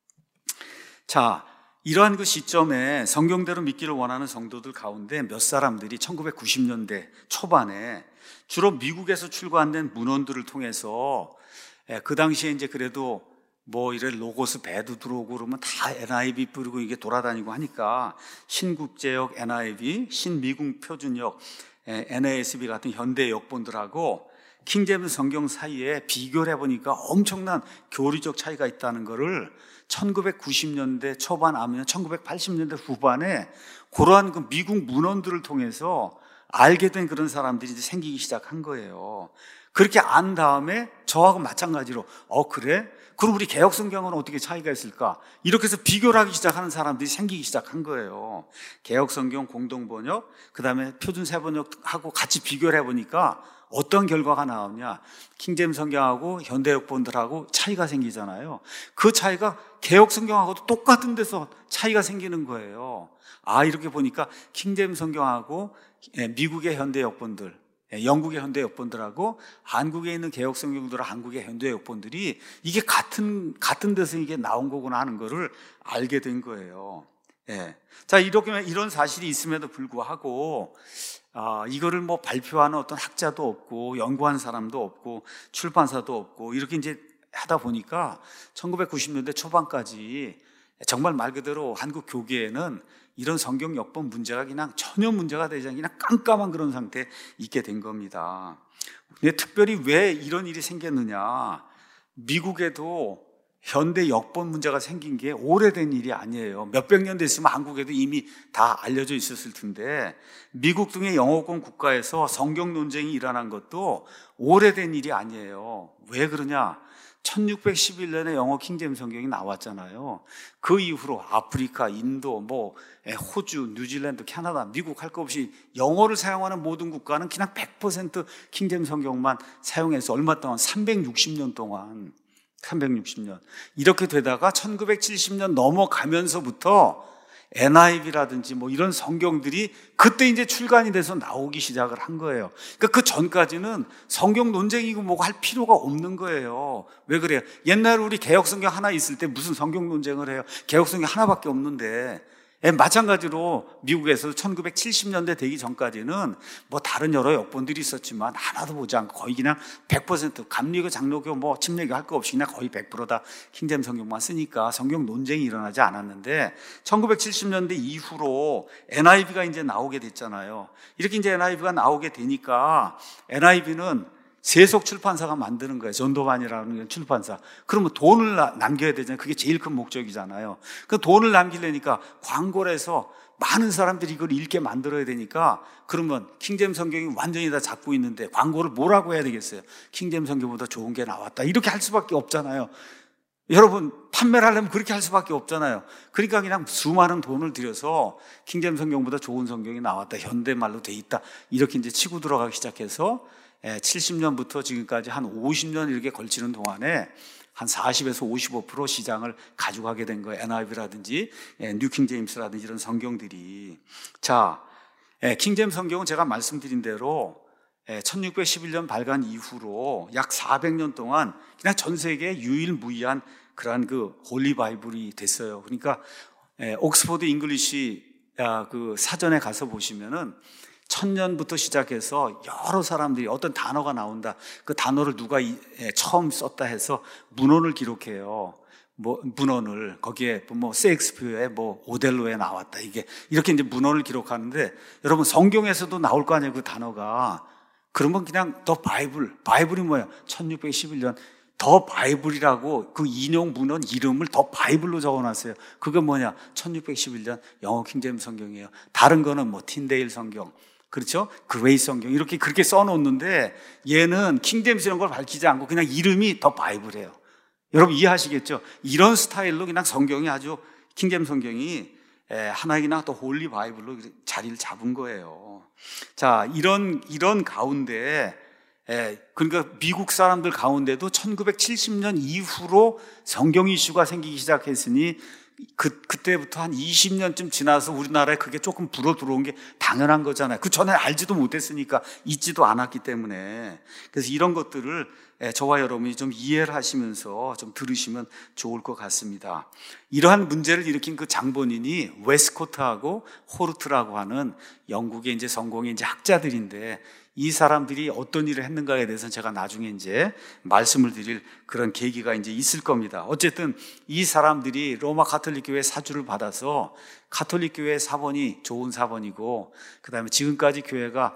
자, 이러한 그 시점에 성경대로 믿기를 원하는 성도들 가운데 몇 사람들이 천구백구십 년대 초반에 주로 미국에서 출간된 문헌들을 통해서 그 당시에 이제 그래도 뭐 이래 로고스 배도 들어오고 그러면 다 엔아이브이 뿌리고 이게 돌아다니고 하니까 신국제역 엔아이브이, 신미국 표준역 엔에이에스비 같은 현대 역본들하고 킹제임스 성경 사이에 비교를 해보니까 엄청난 교리적 차이가 있다는 것을 천구백구십 년대 초반 아니면 천구백팔십 년대 후반에 그러한 그 미국 문헌들을 통해서 알게 된 그런 사람들이 이제 생기기 시작한 거예요. 그렇게 안 다음에 저하고 마찬가지로 어 그래? 그럼 우리 개혁성경은 어떻게 차이가 있을까? 이렇게 해서 비교를 하기 시작하는 사람들이 생기기 시작한 거예요. 개혁성경 공동번역, 그 다음에 표준세번역하고 같이 비교를 해보니까 어떤 결과가 나오냐? 킹제임스 성경하고 현대역본들하고 차이가 생기잖아요. 그 차이가 개혁성경하고도 똑같은 데서 차이가 생기는 거예요. 아, 이렇게 보니까 킹제임스 성경하고 미국의 현대역본들, 영국의 현대 역본들하고 한국에 있는 개혁 성경들과 한국의 현대 역본들이 이게 같은 같은 데서 이게 나온 거구나 하는 거를 알게 된 거예요. 예. 자, 이렇게 이런 사실이 있음에도 불구하고 아, 이거를 뭐 발표하는 어떤 학자도 없고 연구한 사람도 없고 출판사도 없고 이렇게 이제 하다 보니까 천구백구십 년대 초반까지 정말 말 그대로 한국 교계에는 이런 성경 역본 문제가 그냥 전혀 문제가 되지 않고 그냥 깜깜한 그런 상태에 있게 된 겁니다. 근데 특별히 왜 이런 일이 생겼느냐? 미국에도 현대 역본 문제가 생긴 게 오래된 일이 아니에요. 몇백 년 됐으면 한국에도 이미 다 알려져 있었을 텐데 미국 등의 영어권 국가에서 성경 논쟁이 일어난 것도 오래된 일이 아니에요. 왜 그러냐? 천육백십일 년에 영어 킹제임스 성경이 나왔잖아요. 그 이후로 아프리카, 인도, 뭐 호주, 뉴질랜드, 캐나다, 미국 할 것 없이 영어를 사용하는 모든 국가는 그냥 백 퍼센트 킹제임스 성경만 사용해서 얼마 동안 삼백육십 년 동안 삼백육십 년 이렇게 되다가 천구백칠십 년 넘어가면서부터 엔아이브이라든지 뭐 이런 성경들이 그때 이제 출간이 돼서 나오기 시작을 한 거예요. 그러니까 그 전까지는 성경 논쟁이고 뭐고 할 필요가 없는 거예요. 왜 그래요? 옛날에 우리 개혁 성경 하나 있을 때 무슨 성경 논쟁을 해요? 개혁 성경 하나밖에 없는데. 예, 마찬가지로 미국에서 천구백칠십 년대 되기 전까지는 뭐 다른 여러 역본들이 있었지만 하나도 보지 않고 거의 그냥 백 퍼센트 감리교, 장로교, 뭐 침례교 할 거 없이 그냥 거의 백 퍼센트 다 킹제임스 성경만 쓰니까 성경 논쟁이 일어나지 않았는데 천구백칠십 년대 이후로 엔아이브이가 이제 나오게 됐잖아요. 이렇게 이제 엔아이브이가 나오게 되니까 엔아이브이는 세속 출판사가 만드는 거예요. 전도반이라는 출판사. 그러면 돈을 남겨야 되잖아요. 그게 제일 큰 목적이잖아요. 그 돈을 남기려니까 광고를 해서 많은 사람들이 이걸 읽게 만들어야 되니까 그러면 킹제임스 성경이 완전히 다 잡고 있는데 광고를 뭐라고 해야 되겠어요? 킹제임스 성경보다 좋은 게 나왔다. 이렇게 할 수밖에 없잖아요. 여러분 판매를 하려면 그렇게 할 수밖에 없잖아요. 그러니까 그냥 수많은 돈을 들여서 킹제임스 성경보다 좋은 성경이 나왔다. 현대말로 돼 있다. 이렇게 이제 치고 들어가기 시작해서 칠십 년부터 지금까지 한 오십 년 이렇게 걸치는 동안에 한 사십에서 오십오 퍼센트 시장을 가져가게 된 거예요. 엔아이브이라든지 뉴킹제임스라든지 이런 성경들이. 자, 킹제임스 성경은 제가 말씀드린 대로 천육백십일 년 발간 이후로 약 사백 년 동안 그냥 전 세계 유일무이한 그러한 그 홀리 바이블이 됐어요. 그러니까 옥스퍼드 잉글리시 그 사전에 가서 보시면은 천년부터 시작해서 여러 사람들이 어떤 단어가 나온다. 그 단어를 누가 처음 썼다 해서 문헌을 기록해요. 뭐 문헌을 거기에 뭐 셰익스피어의 뭐 오델로에 나왔다 이게 이렇게 이제 문헌을 기록하는데 여러분 성경에서도 나올 거 아니에요 그 단어가. 그러면 그냥 더 바이블 바이블이 뭐예요? 천육백십일 년 더 바이블이라고 그 인용 문헌 이름을 더 바이블로 적어놨어요. 그게 뭐냐? 천육백십일 년 영어 킹제임스 성경이에요. 다른 거는 뭐 틴데일 성경, 그렇죠? 그레이 성경 이렇게 그렇게 써놓는데 얘는 킹제임스 이런 걸 밝히지 않고 그냥 이름이 더 바이블이에요. 여러분 이해하시겠죠? 이런 스타일로 그냥 성경이 아주 킹제임스 성경이 하나이나 또 홀리 바이블로 자리를 잡은 거예요. 자, 이런 이런 가운데 예, 그러니까 미국 사람들 가운데도 천구백칠십 년 이후로 성경 이슈가 생기기 시작했으니 그, 그때부터 한 이십 년쯤 지나서 우리나라에 그게 조금 불어 들어온 게 당연한 거잖아요. 그 전에 알지도 못했으니까 있지도 않았기 때문에. 그래서 이런 것들을 저와 여러분이 좀 이해를 하시면서 좀 들으시면 좋을 것 같습니다. 이러한 문제를 일으킨 그 장본인이 웨스코트하고 호르트라고 하는 영국의 이제 성공의 이제 학자들인데 이 사람들이 어떤 일을 했는가에 대해서는 제가 나중에 이제 말씀을 드릴 그런 계기가 이제 있을 겁니다. 어쨌든 이 사람들이 로마 가톨릭 교회 사주를 받아서 가톨릭 교회의 사본이 좋은 사본이고 그 다음에 지금까지 교회가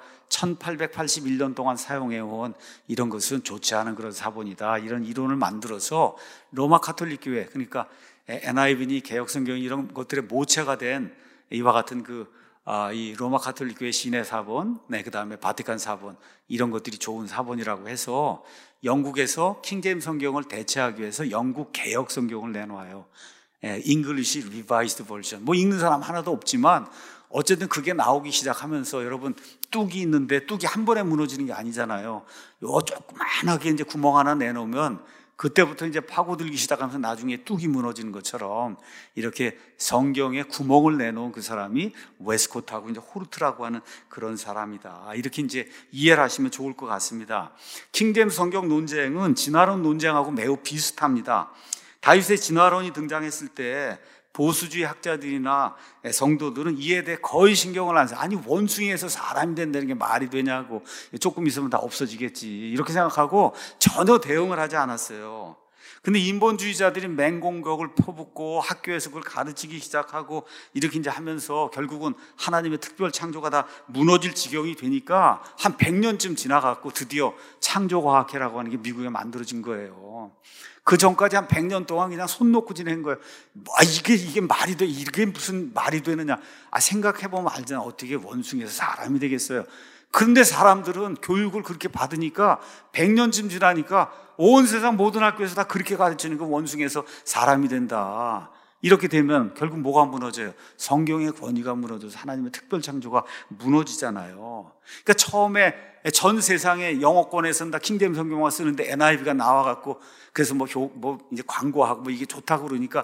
천팔백팔십일 년 동안 사용해온 이런 것은 좋지 않은 그런 사본이다. 이런 이론을 만들어서 로마 가톨릭 교회, 그러니까 엔아이브니 개혁성경 이런 것들의 모체가 된 이와 같은 그 아, 이 로마 가톨릭 교회 시내 사본, 네, 그 다음에 바티칸 사본, 이런 것들이 좋은 사본이라고 해서 영국에서 킹제임스 성경을 대체하기 위해서 영국 개혁 성경을 내놓아요. 예, English Revised Version. 뭐 읽는 사람 하나도 없지만 어쨌든 그게 나오기 시작하면서 여러분 뚝이 있는데 뚝이 한 번에 무너지는 게 아니잖아요. 요 조그만하게 이제 구멍 하나 내놓으면 그때부터 이제 파고들기 시작하면서 나중에 뚝이 무너지는 것처럼 이렇게 성경에 구멍을 내놓은 그 사람이 웨스코트하고 이제 호르트라고 하는 그런 사람이다. 이렇게 이제 이해를 하시면 좋을 것 같습니다. 킹제임스 성경 논쟁은 진화론 논쟁하고 매우 비슷합니다. 다윗의 진화론이 등장했을 때 보수주의 학자들이나 성도들은 이에 대해 거의 신경을 안 써요. 아니 원숭이에서 사람이 된다는 게 말이 되냐고, 조금 있으면 다 없어지겠지 이렇게 생각하고 전혀 대응을 하지 않았어요. 근데 인본주의자들이 맹공격을 퍼붓고 학교에서 그걸 가르치기 시작하고 이렇게 이제 하면서 결국은 하나님의 특별 창조가 다 무너질 지경이 되니까 한 백 년쯤 지나갔고 드디어 창조과학회라고 하는 게 미국에 만들어진 거예요. 그 전까지 한 백 년 동안 그냥 손 놓고 지낸 거예요. 뭐, 이게, 이게 말이 돼? 이게 무슨 말이 되느냐? 아, 생각해보면 알잖아. 어떻게 원숭이에서 사람이 되겠어요? 그런데 사람들은 교육을 그렇게 받으니까 백 년쯤 지나니까 온 세상 모든 학교에서 다 그렇게 가르치는 거 원숭이에서 사람이 된다. 이렇게 되면 결국 뭐가 무너져요? 성경의 권위가 무너져서 하나님의 특별 창조가 무너지잖아요. 그러니까 처음에 전 세상의 영어권에서는 다 킹제임스 성경만 쓰는데 엔아이브이가 나와갖고 그래서 뭐, 교, 뭐 이제 광고하고 뭐 이게 좋다고 그러니까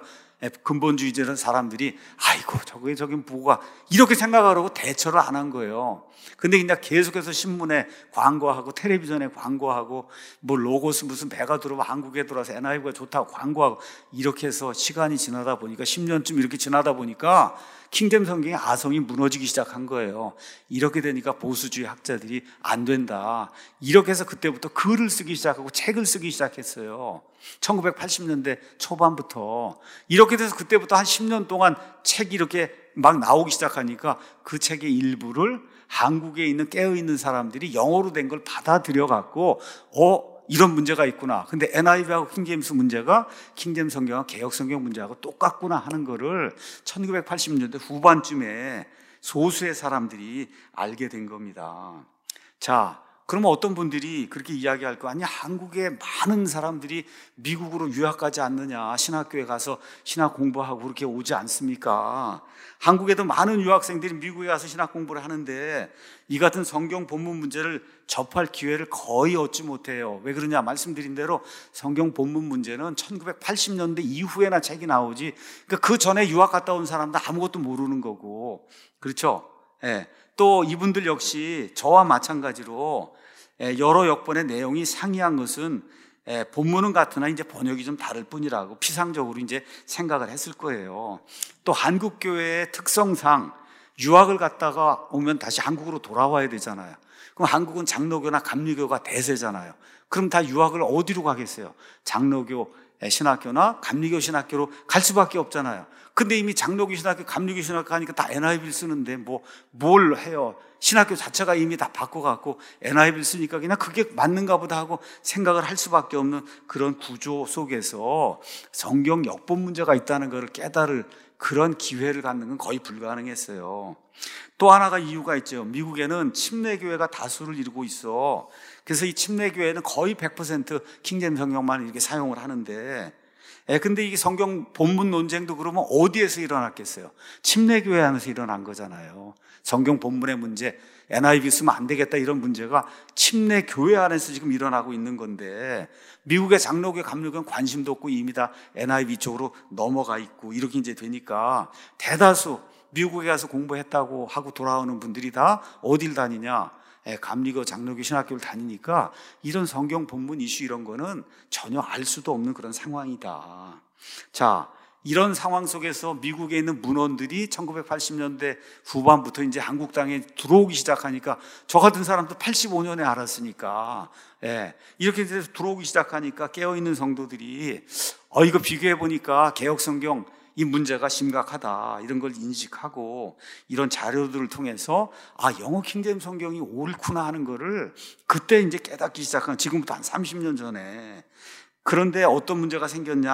근본주의자는 사람들이 아이고 저게 저긴 뭐가 이렇게 생각하려고 대처를 안 한 거예요. 근데 그냥 계속해서 신문에 광고하고 텔레비전에 광고하고 뭐 로고스 무슨 배가 들어와 한국에 들어와서 엔아이브이가 좋다고 광고하고 이렇게 해서 시간이 지나다 보니까 십 년쯤 이렇게 지나다 보니까 킹제임스 성경의 아성이 무너지기 시작한 거예요. 이렇게 되니까 보수주의 학자들이 안 된다. 이렇게 해서 그때부터 글을 쓰기 시작하고 책을 쓰기 시작했어요. 천구백팔십 년대 초반부터. 이렇게 돼서 그때부터 한 십 년 동안 책이 이렇게 막 나오기 시작하니까 그 책의 일부를 한국에 있는 깨어있는 사람들이 영어로 된 걸 받아들여 갖고 어? 이런 문제가 있구나. 근데 엔아이브이하고 킹제임스 문제가 킹제임스 성경과 개혁 성경 문제하고 똑같구나 하는 거를 천구백팔십 년대 후반쯤에 소수의 사람들이 알게 된 겁니다. 자, 그러면 어떤 분들이 그렇게 이야기할 거 아니야? 한국에 많은 사람들이 미국으로 유학 가지 않느냐? 신학교에 가서 신학 공부하고 그렇게 오지 않습니까? 한국에도 많은 유학생들이 미국에 가서 신학 공부를 하는데 이 같은 성경 본문 문제를 접할 기회를 거의 얻지 못해요. 왜 그러냐? 말씀드린 대로 성경 본문 문제는 천구백팔십 년대 이후에나 책이 나오지, 그러니까 그 전에 유학 갔다 온 사람도 아무것도 모르는 거고, 그렇죠? 예. 또 이분들 역시 저와 마찬가지로 여러 역본의 내용이 상이한 것은 본문은 같으나 이제 번역이 좀 다를 뿐이라고 피상적으로 이제 생각을 했을 거예요. 또 한국교회의 특성상 유학을 갔다가 오면 다시 한국으로 돌아와야 되잖아요. 그럼 한국은 장로교나 감리교가 대세잖아요. 그럼 다 유학을 어디로 가겠어요? 장로교, 신학교나 감리교 신학교로 갈 수밖에 없잖아요. 근데 이미 장로교 신학교, 감리교 신학교 하니까 다 엔아이비를 쓰는데 뭐 뭘 해요? 신학교 자체가 이미 다 바꿔갖고 엔아이비를 쓰니까 그냥 그게 맞는가 보다 하고 생각을 할 수밖에 없는 그런 구조 속에서 성경 역본 문제가 있다는 것을 깨달을 그런 기회를 갖는 건 거의 불가능했어요. 또 하나가 이유가 있죠. 미국에는 침례교회가 다수를 이루고 있어. 그래서 이 침례교회는 거의 백 퍼센트 킹제임스 성경만 이렇게 사용을 하는데, 예, 근데 이게 성경 본문 논쟁도 그러면 어디에서 일어났겠어요? 침례교회 안에서 일어난 거잖아요. 성경 본문의 문제, 엔아이비 쓰면 안 되겠다 이런 문제가 침례교회 안에서 지금 일어나고 있는 건데, 미국의 장로교, 감리교는 관심도 없고 이미 다 엔아이비 쪽으로 넘어가 있고 이렇게 이제 되니까 대다수 미국에 가서 공부했다고 하고 돌아오는 분들이 다 어딜 다니냐? 감리교, 장로교, 신학교를 다니니까 이런 성경 본문 이슈 이런 거는 전혀 알 수도 없는 그런 상황이다. 자, 이런 상황 속에서 미국에 있는 문헌들이 천구백팔십 년대 후반부터 이제 한국 땅에 들어오기 시작하니까 저 같은 사람도 팔십오 년에 알았으니까, 예, 이렇게 돼서 들어오기 시작하니까 깨어있는 성도들이 어, 이거 비교해 보니까 개혁 성경 이 문제가 심각하다 이런 걸 인식하고 이런 자료들을 통해서 아, 영어 킹제임스 성경이 옳구나 하는 거를 그때 이제 깨닫기 시작한, 지금부터 한 삼십 년 전에. 그런데 어떤 문제가 생겼냐,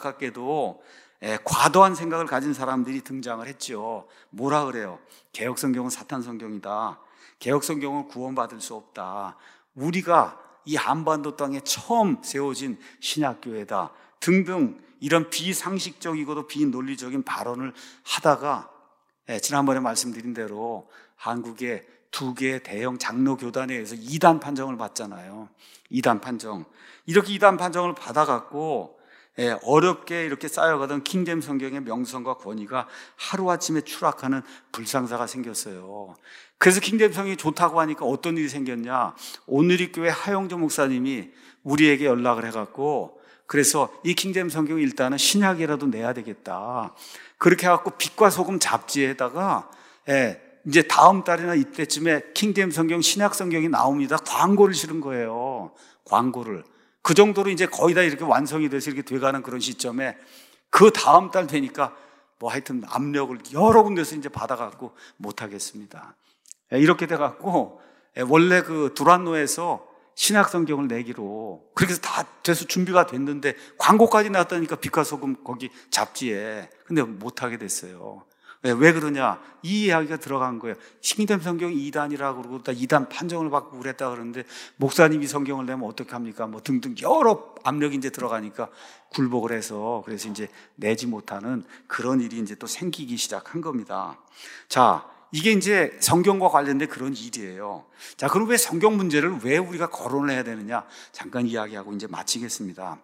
안타깝게도 예, 과도한 생각을 가진 사람들이 등장을 했죠. 뭐라 그래요? 개혁 성경은 사탄 성경이다. 개혁 성경은 구원받을 수 없다. 우리가 이 한반도 땅에 처음 세워진 신약교회다 등등 이런 비상식적이고도 비논리적인 발언을 하다가, 예, 지난번에 말씀드린 대로 한국의 두 개의 대형 장로 교단에 의해서 이단 판정을 받잖아요. 이단 판정. 이렇게 이단 판정을 받아갖고, 예, 어렵게 이렇게 쌓여가던 킹제임스 성경의 명성과 권위가 하루아침에 추락하는 불상사가 생겼어요. 그래서 킹제임스 성경이 좋다고 하니까 어떤 일이 생겼냐, 오늘리교회 하영조 목사님이 우리에게 연락을 해갖고, 그래서 이 킹제임스 성경을 일단은 신약이라도 내야 되겠다. 그렇게 해갖고 빛과 소금 잡지에다가, 예, 이제 다음 달이나 이때쯤에 킹제임스 성경 신약 성경이 나옵니다. 광고를 실은 거예요. 광고를. 그 정도로 이제 거의 다 이렇게 완성이 돼서 이렇게 돼가는 그런 시점에 그 다음 달 되니까 뭐 하여튼 압력을 여러 군데서 이제 받아갖고 못하겠습니다. 예, 이렇게 돼갖고, 예, 원래 그 두란노에서 신약 성경을 내기로 그렇게 해서 다 돼서 준비가 됐는데 광고까지 나왔다니까 빛과 소금 거기 잡지에. 근데 못하게 됐어요. 왜, 왜 그러냐, 이 이야기가 들어간 거예요. 킹제임스 성경이 이단이라고 그러고 다 이단 판정을 받고 그랬다 그러는데 목사님이 성경을 내면 어떻게 합니까? 뭐 등등 여러 압력이 이제 들어가니까 굴복을 해서, 그래서 이제 내지 못하는 그런 일이 이제 또 생기기 시작한 겁니다. 자, 이게 이제 성경과 관련된 그런 일이에요. 자, 그럼 왜 성경 문제를 왜 우리가 거론을 해야 되느냐? 잠깐 이야기하고 이제 마치겠습니다.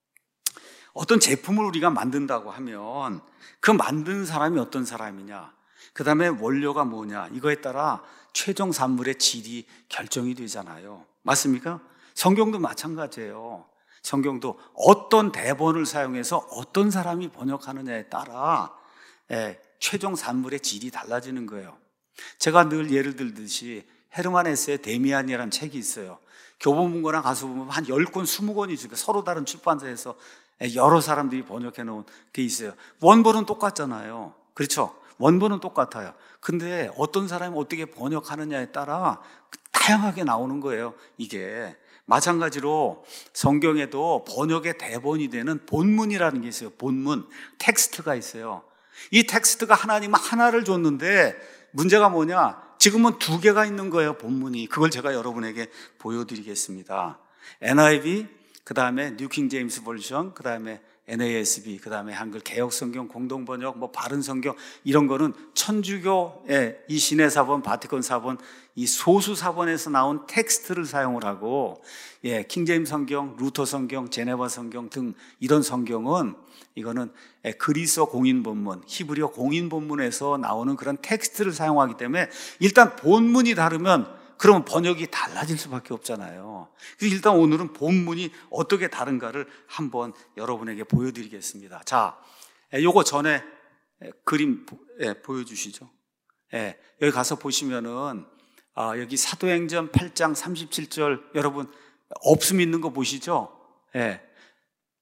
어떤 제품을 우리가 만든다고 하면 그 만드는 사람이 어떤 사람이냐, 그 다음에 원료가 뭐냐, 이거에 따라 최종 산물의 질이 결정이 되잖아요. 맞습니까? 성경도 마찬가지예요. 성경도 어떤 대본을 사용해서 어떤 사람이 번역하느냐에 따라, 예, 최종 산물의 질이 달라지는 거예요. 제가 늘 예를 들듯이 헤르만 헤세의 데미안이라는 책이 있어요. 교보문고나 가서 보면 한 열 권, 스무 권이 있으니까 서로 다른 출판사에서 여러 사람들이 번역해 놓은 게 있어요. 원본은 똑같잖아요. 그렇죠? 원본은 똑같아요. 근데 어떤 사람이 어떻게 번역하느냐에 따라 다양하게 나오는 거예요. 이게 마찬가지로 성경에도 번역의 대본이 되는 본문이라는 게 있어요. 본문, 텍스트가 있어요. 이 텍스트가 하나님은 하나를 줬는데 문제가 뭐냐, 지금은 두 개가 있는 거예요. 본문이. 그걸 제가 여러분에게 보여드리겠습니다. 엔아이브이, 그 다음에 뉴 킹 제임스 버전, 그 다음에 엔에이에스비, 그 다음에 한글 개혁성경, 공동번역, 뭐 바른성경, 이런 거는 천주교의 이 신해사본, 바티칸 사본, 이 소수 사본에서 나온 텍스트를 사용을 하고, 예, 킹제임스 성경, 루터 성경, 제네바 성경 등 이런 성경은 이거는 그리스어 공인 본문, 히브리어 공인 본문에서 나오는 그런 텍스트를 사용하기 때문에 일단 본문이 다르면 그러면 번역이 달라질 수밖에 없잖아요. 그래서 일단 오늘은 본문이 어떻게 다른가를 한번 여러분에게 보여드리겠습니다. 자, 요거 전에 그림 보여주시죠. 여기 가서 보시면은, 아, 여기 사도행전 팔 장 삼십칠 절, 여러분 없음 있는 거 보시죠? 예.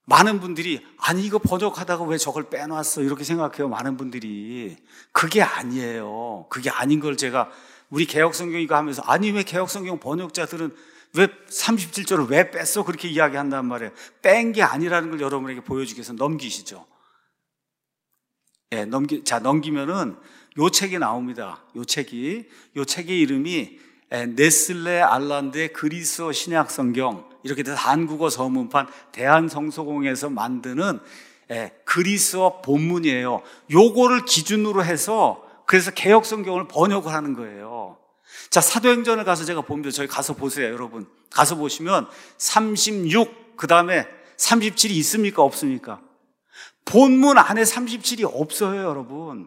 많은 분들이 아니 이거 번역하다가 왜 저걸 빼놨어 이렇게 생각해요. 많은 분들이. 그게 아니에요. 그게 아닌 걸 제가 우리 개혁성경 이거 하면서 아니 왜 개혁성경 번역자들은 왜 삼십칠 절을 왜 뺐어 그렇게 이야기한단 말이에요. 뺀 게 아니라는 걸 여러분에게 보여주기 위해서 넘기시죠. 예, 넘기, 자 넘기면은 요 책이 나옵니다. 요 책이 요 책의 이름이 네슬레 알란드의 그리스어 신약 성경 이렇게 돼서 한국어 서문판 대한성서공에서 만드는 그리스어 본문이에요. 요거를 기준으로 해서 그래서 개혁 성경을 번역을 하는 거예요. 자, 사도행전을 가서 제가 봅니다. 저희 가서 보세요, 여러분. 가서 보시면 삼십육 그다음에 삼십칠이 있습니까, 없습니까? 본문 안에 삼십칠이 없어요, 여러분.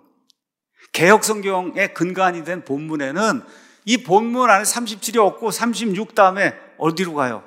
개혁 성경의 근간이 된 본문에는 이 본문 안에 삼십칠이 없고 삼십육 다음에 어디로 가요?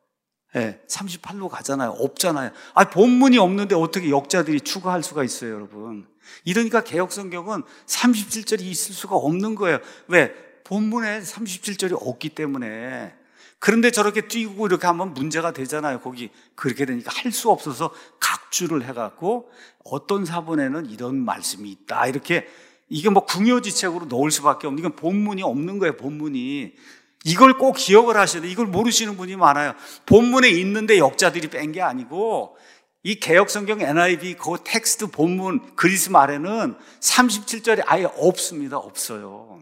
네, 삼십팔로 가잖아요. 없잖아요. 아, 본문이 없는데 어떻게 역자들이 추가할 수가 있어요, 여러분. 이러니까 개혁 성경은 삼십칠 절이 있을 수가 없는 거예요. 왜? 본문에 삼십칠 절이 없기 때문에. 그런데 저렇게 띄고 이렇게 하면 문제가 되잖아요. 거기 그렇게 되니까 할 수 없어서 각주를 해갖고 어떤 사본에는 이런 말씀이 있다. 이렇게 이게 뭐 궁여지책으로 넣을 수밖에 없는, 이건 본문이 없는 거예요, 본문이. 이걸 꼭 기억을 하셔야 돼요. 이걸 모르시는 분이 많아요. 본문에 있는데 역자들이 뺀 게 아니고, 이 개혁성경 엔 아이 브이 그 텍스트 본문 그리스 말에는 삼십칠 절이 아예 없습니다. 없어요.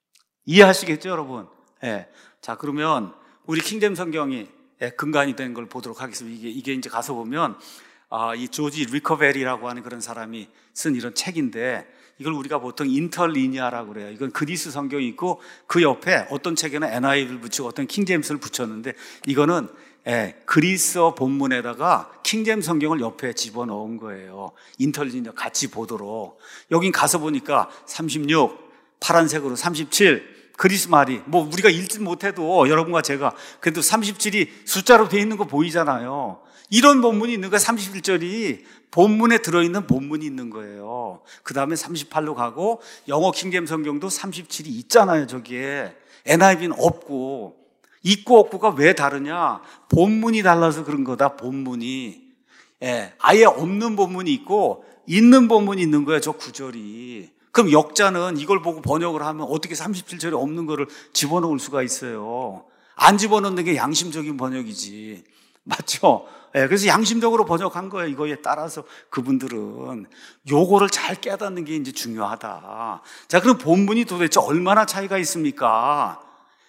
이해하시겠죠, 여러분? 예. 자, 그러면 우리 킹잼 성경이 근간이 된 걸 보도록 하겠습니다. 이게, 이게 이제 가서 보면, 아, 이 조지 리커베리라고 하는 그런 사람이 쓴 이런 책인데, 이걸 우리가 보통 인터리니아라고 그래요. 이건 그리스 성경이 있고 그 옆에 어떤 책에는 엔 아이 브이를 붙이고 어떤 킹제임스를 붙였는데, 이거는 예, 그리스어 본문에다가 킹제임스 성경을 옆에 집어넣은 거예요. 인터리니아 같이 보도록. 여긴 가서 보니까 삼십육, 파란색으로 삼십칠, 그리스 말이 뭐 우리가 읽지 못해도 여러분과 제가 그래도 삼십칠이 숫자로 돼 있는 거 보이잖아요. 이런 본문이 있는 거예요. 삼십일 절이 본문에 들어있는 본문이 있는 거예요. 그 다음에 삼십팔로 가고 영어 킹잼 성경도 삼십칠이 있잖아요. 저기에 엔 아이 브이는 없고. 있고 없고가 왜 다르냐? 본문이 달라서 그런 거다. 본문이. 예, 아예 없는 본문이 있고 있는 본문이 있는 거예요. 저 구절이. 그럼 역자는 이걸 보고 번역을 하면 어떻게 삼십칠 절에 없는 거를 집어넣을 수가 있어요? 안 집어넣는 게 양심적인 번역이지. 맞죠? 예, 그래서 양심적으로 번역한 거예요. 이거에 따라서 그분들은 요거를 잘 깨닫는 게 이제 중요하다. 자, 그럼 본문이 도대체 얼마나 차이가 있습니까?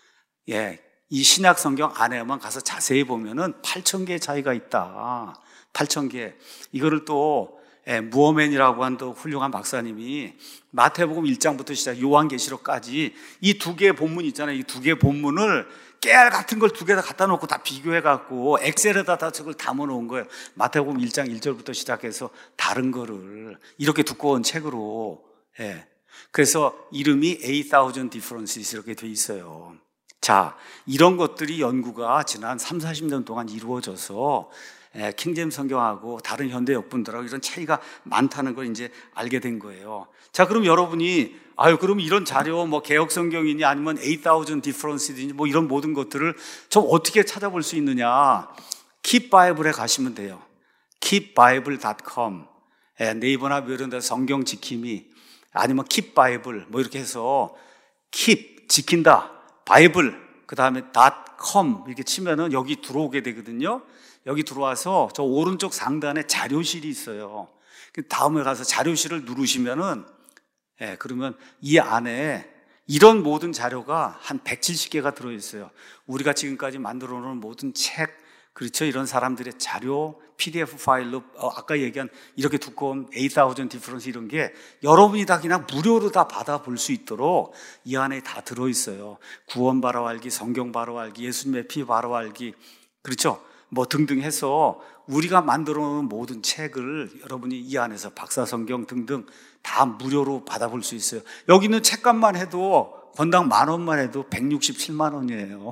예, 이 신약 성경 안에만 가서 자세히 보면은 팔천 개의 차이가 있다. 팔천 개. 이거를 또 예, 무어맨이라고 하는 또 훌륭한 박사님이 마태복음 일 장부터 시작 요한계시록까지 이 두 개의 본문 있잖아요. 이 두 개의 본문을 깨알 같은 걸 두 개 다 갖다 놓고 다 비교해갖고 엑셀에다 다 저걸 담아 놓은 거예요. 마태복음 일 장 일 절부터 시작해서 다른 거를 이렇게 두꺼운 책으로. 예. 그래서 이름이 eight thousand differences 이렇게 돼 있어요. 자, 이런 것들이 연구가 지난 삼사십 년 동안 이루어져서 예, 킹제임스 성경하고 다른 현대 역분들하고 이런 차이가 많다는 걸 이제 알게 된 거예요. 자, 그럼 여러분이 아유, 그럼 이런 자료 뭐 개혁 성경이니 아니면 eight thousand differences니 뭐 이런 모든 것들을 좀 어떻게 찾아볼 수 있느냐? keep bible에 가시면 돼요. keep bible dot com. 예, 네이버나 뭐 이런 데 성경 지킴이 아니면 keep bible 뭐 이렇게 해서 keep 지킨다. 바이블 그다음에 .com 이렇게 치면은 여기 들어오게 되거든요. 여기 들어와서 저 오른쪽 상단에 자료실이 있어요. 다음에 가서 자료실을 누르시면은 예, 그러면 이 안에 이런 모든 자료가 한 백칠십 개가 들어있어요. 우리가 지금까지 만들어 놓은 모든 책, 그렇죠? 이런 사람들의 자료, 피디에프 파일로 어, 아까 얘기한 이렇게 두꺼운 eight thousand difference 이런 게 여러분이 다 그냥 무료로 다 받아볼 수 있도록 이 안에 다 들어있어요. 구원 바로 알기, 성경 바로 알기, 예수님의 피 바로 알기, 그렇죠? 뭐 등등 해서 우리가 만들어 놓은 모든 책을 여러분이 이 안에서 박사성경 등등 다 무료로 받아볼 수 있어요. 여기 있는 책값만 해도 권당 만 원만 해도 백육십칠만 원이에요.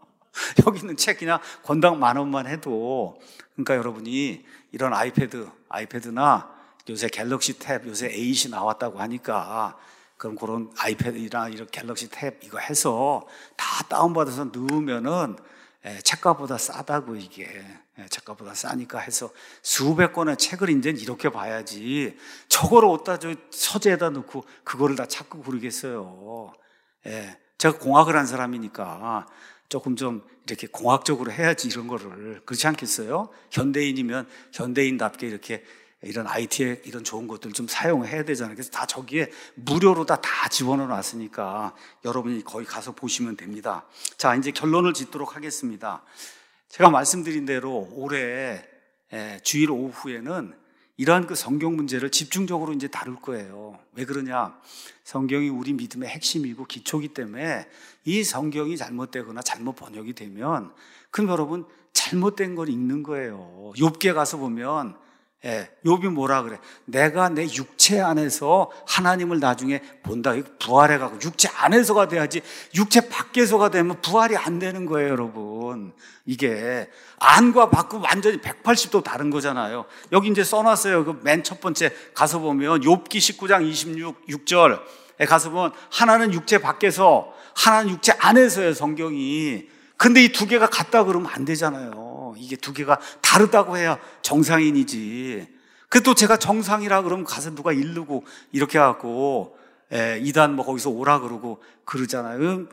여기 있는 책 그냥 권당 만 원만 해도. 그러니까 여러분이 이런 아이패드, 아이패드나 요새 갤럭시 탭, 요새 에잇이 나왔다고 하니까 그럼 그런 아이패드나 이런 갤럭시 탭 이거 해서 다 다운받아서 넣으면은 예, 책값보다 싸다고 이게. 책값보다 싸니까 해서 수백 권의 책을 이제 이렇게 봐야지 저거를 어디다 저 서재에다 넣고 그거를 다 찾고 그러겠어요. 예, 제가 공학을 한 사람이니까 조금 좀 이렇게 공학적으로 해야지 이런 거를. 그렇지 않겠어요? 현대인이면 현대인답게 이렇게 이런 아이티에 이런 좋은 것들 좀 사용해야 되잖아요. 그래서 다 저기에 무료로 다, 다 집어넣어 놨으니까 여러분이 거기 가서 보시면 됩니다. 자, 이제 결론을 짓도록 하겠습니다. 제가 말씀드린 대로 올해 주일 오후에는 이러한 그 성경 문제를 집중적으로 이제 다룰 거예요. 왜 그러냐? 성경이 우리 믿음의 핵심이고 기초이기 때문에 이 성경이 잘못되거나 잘못 번역이 되면 그럼 여러분 잘못된 걸 읽는 거예요. 욥기에 가서 보면 예, 욥이 뭐라 그래? 내가 내 육체 안에서 하나님을 나중에 본다. 부활해가고 육체 안에서가 돼야지 육체 밖에서가 되면 부활이 안 되는 거예요, 여러분. 이게 안과 밖은 완전히 백팔십 도 다른 거잖아요. 여기 이제 써놨어요. 그 맨 첫 번째 가서 보면 욥기 십구 장 이십육 절에 가서 보면 하나는 육체 밖에서 하나는 육체 안에서예요, 성경이. 근데 이 두 개가 같다 그러면 안 되잖아요. 이게 두 개가 다르다고 해야 정상인이지. 그 또 제가 정상이라 그러면 가서 누가 이르고 이렇게 해갖고 예, 이단 뭐 거기서 오라 그러고 그러잖아요.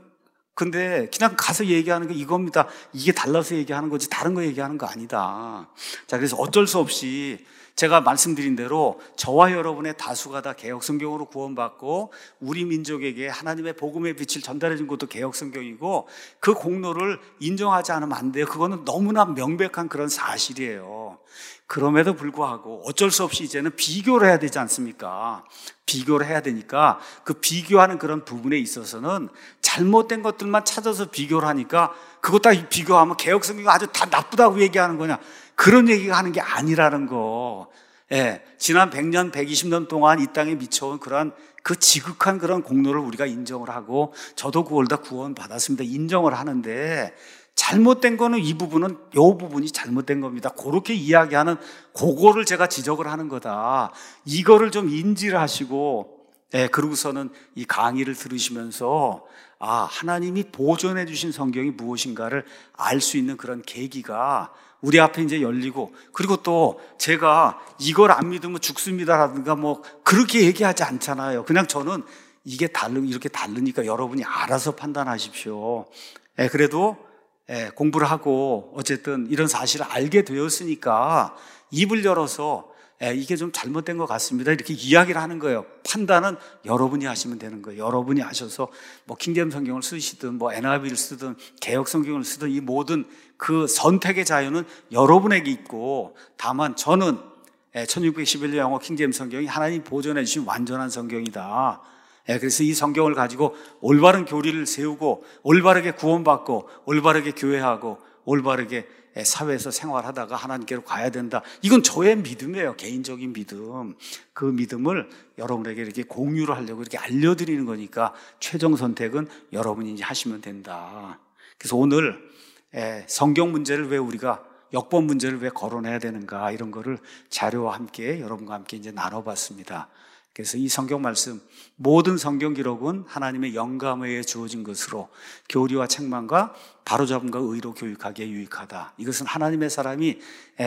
근데 그냥 가서 얘기하는 게 이겁니다. 이게 달라서 얘기하는 거지 다른 거 얘기하는 거 아니다. 자, 그래서 어쩔 수 없이 제가 말씀드린 대로 저와 여러분의 다수가 다 개혁성경으로 구원받고 우리 민족에게 하나님의 복음의 빛을 전달해 준 것도 개혁성경이고 그 공로를 인정하지 않으면 안 돼요. 그거는 너무나 명백한 그런 사실이에요. 그럼에도 불구하고 어쩔 수 없이 이제는 비교를 해야 되지 않습니까? 비교를 해야 되니까 그 비교하는 그런 부분에 있어서는 잘못된 것들만 찾아서 비교를 하니까 그것 다 비교하면 개혁성경이 아주 다 나쁘다고 얘기하는 거냐? 그런 얘기가 하는 게 아니라는 거. 예, 지난 백 년, 백이십 년 동안 이 땅에 미쳐온 그런 그 지극한 그런 공로를 우리가 인정을 하고 저도 그걸 다 구원받았습니다. 인정을 하는데 잘못된 거는 이 부분은 이 부분이 잘못된 겁니다. 그렇게 이야기하는 그거를 제가 지적을 하는 거다. 이거를 좀 인지를 하시고 예, 그러고서는 이 강의를 들으시면서 아, 하나님이 보존해 주신 성경이 무엇인가를 알 수 있는 그런 계기가 우리 앞에 이제 열리고, 그리고 또 제가 이걸 안 믿으면 죽습니다라든가 뭐 그렇게 얘기하지 않잖아요. 그냥 저는 이게 다르, 이렇게 다르니까 여러분이 알아서 판단하십시오. 예, 그래도 예, 공부를 하고 어쨌든 이런 사실을 알게 되었으니까 입을 열어서 예, 이게 좀 잘못된 것 같습니다. 이렇게 이야기를 하는 거예요. 판단은 여러분이 하시면 되는 거예요. 여러분이 하셔서 뭐 킹제임 성경을 쓰시든 뭐 엔아이브이를 쓰든 개혁 성경을 쓰든 이 모든 그 선택의 자유는 여러분에게 있고, 다만 저는 예, 천육백십일 년 영어 킹제임 성경이 하나님 보존해 주신 완전한 성경이다. 예, 그래서 이 성경을 가지고 올바른 교리를 세우고 올바르게 구원받고 올바르게 교회하고 올바르게 사회에서 생활하다가 하나님께로 가야 된다. 이건 저의 믿음이에요. 개인적인 믿음. 그 믿음을 여러분에게 이렇게 공유를 하려고 이렇게 알려드리는 거니까 최종 선택은 여러분이 이제 하시면 된다. 그래서 오늘 성경 문제를 왜 우리가 역번 문제를 왜 거론해야 되는가, 이런 거를 자료와 함께 여러분과 함께 이제 나눠봤습니다. 그래서 이 성경 말씀, 모든 성경 기록은 하나님의 영감에 의해 주어진 것으로 교리와 책망과 바로잡음과 의로 교육하기에 유익하다. 이것은 하나님의 사람이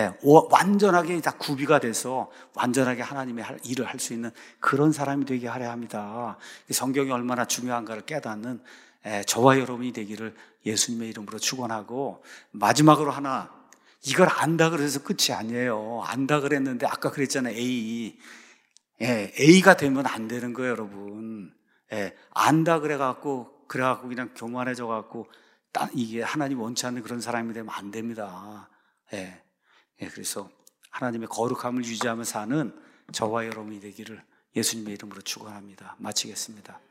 완전하게 다 구비가 돼서 완전하게 하나님의 일을 할 수 있는 그런 사람이 되게 하려 합니다. 성경이 얼마나 중요한가를 깨닫는 저와 여러분이 되기를 예수님의 이름으로 축원하고, 마지막으로 하나, 이걸 안다 그래서 끝이 아니에요. 안다 그랬는데 아까 그랬잖아요. A. 예, A가 되면 안 되는 거예요, 여러분. 예, 안다 그래갖고, 그래갖고 그냥 교만해져갖고, 딱 이게 하나님 원치 않는 그런 사람이 되면 안 됩니다. 예, 예, 그래서 하나님의 거룩함을 유지하며 사는 저와 여러분이 되기를 예수님의 이름으로 축원합니다. 마치겠습니다.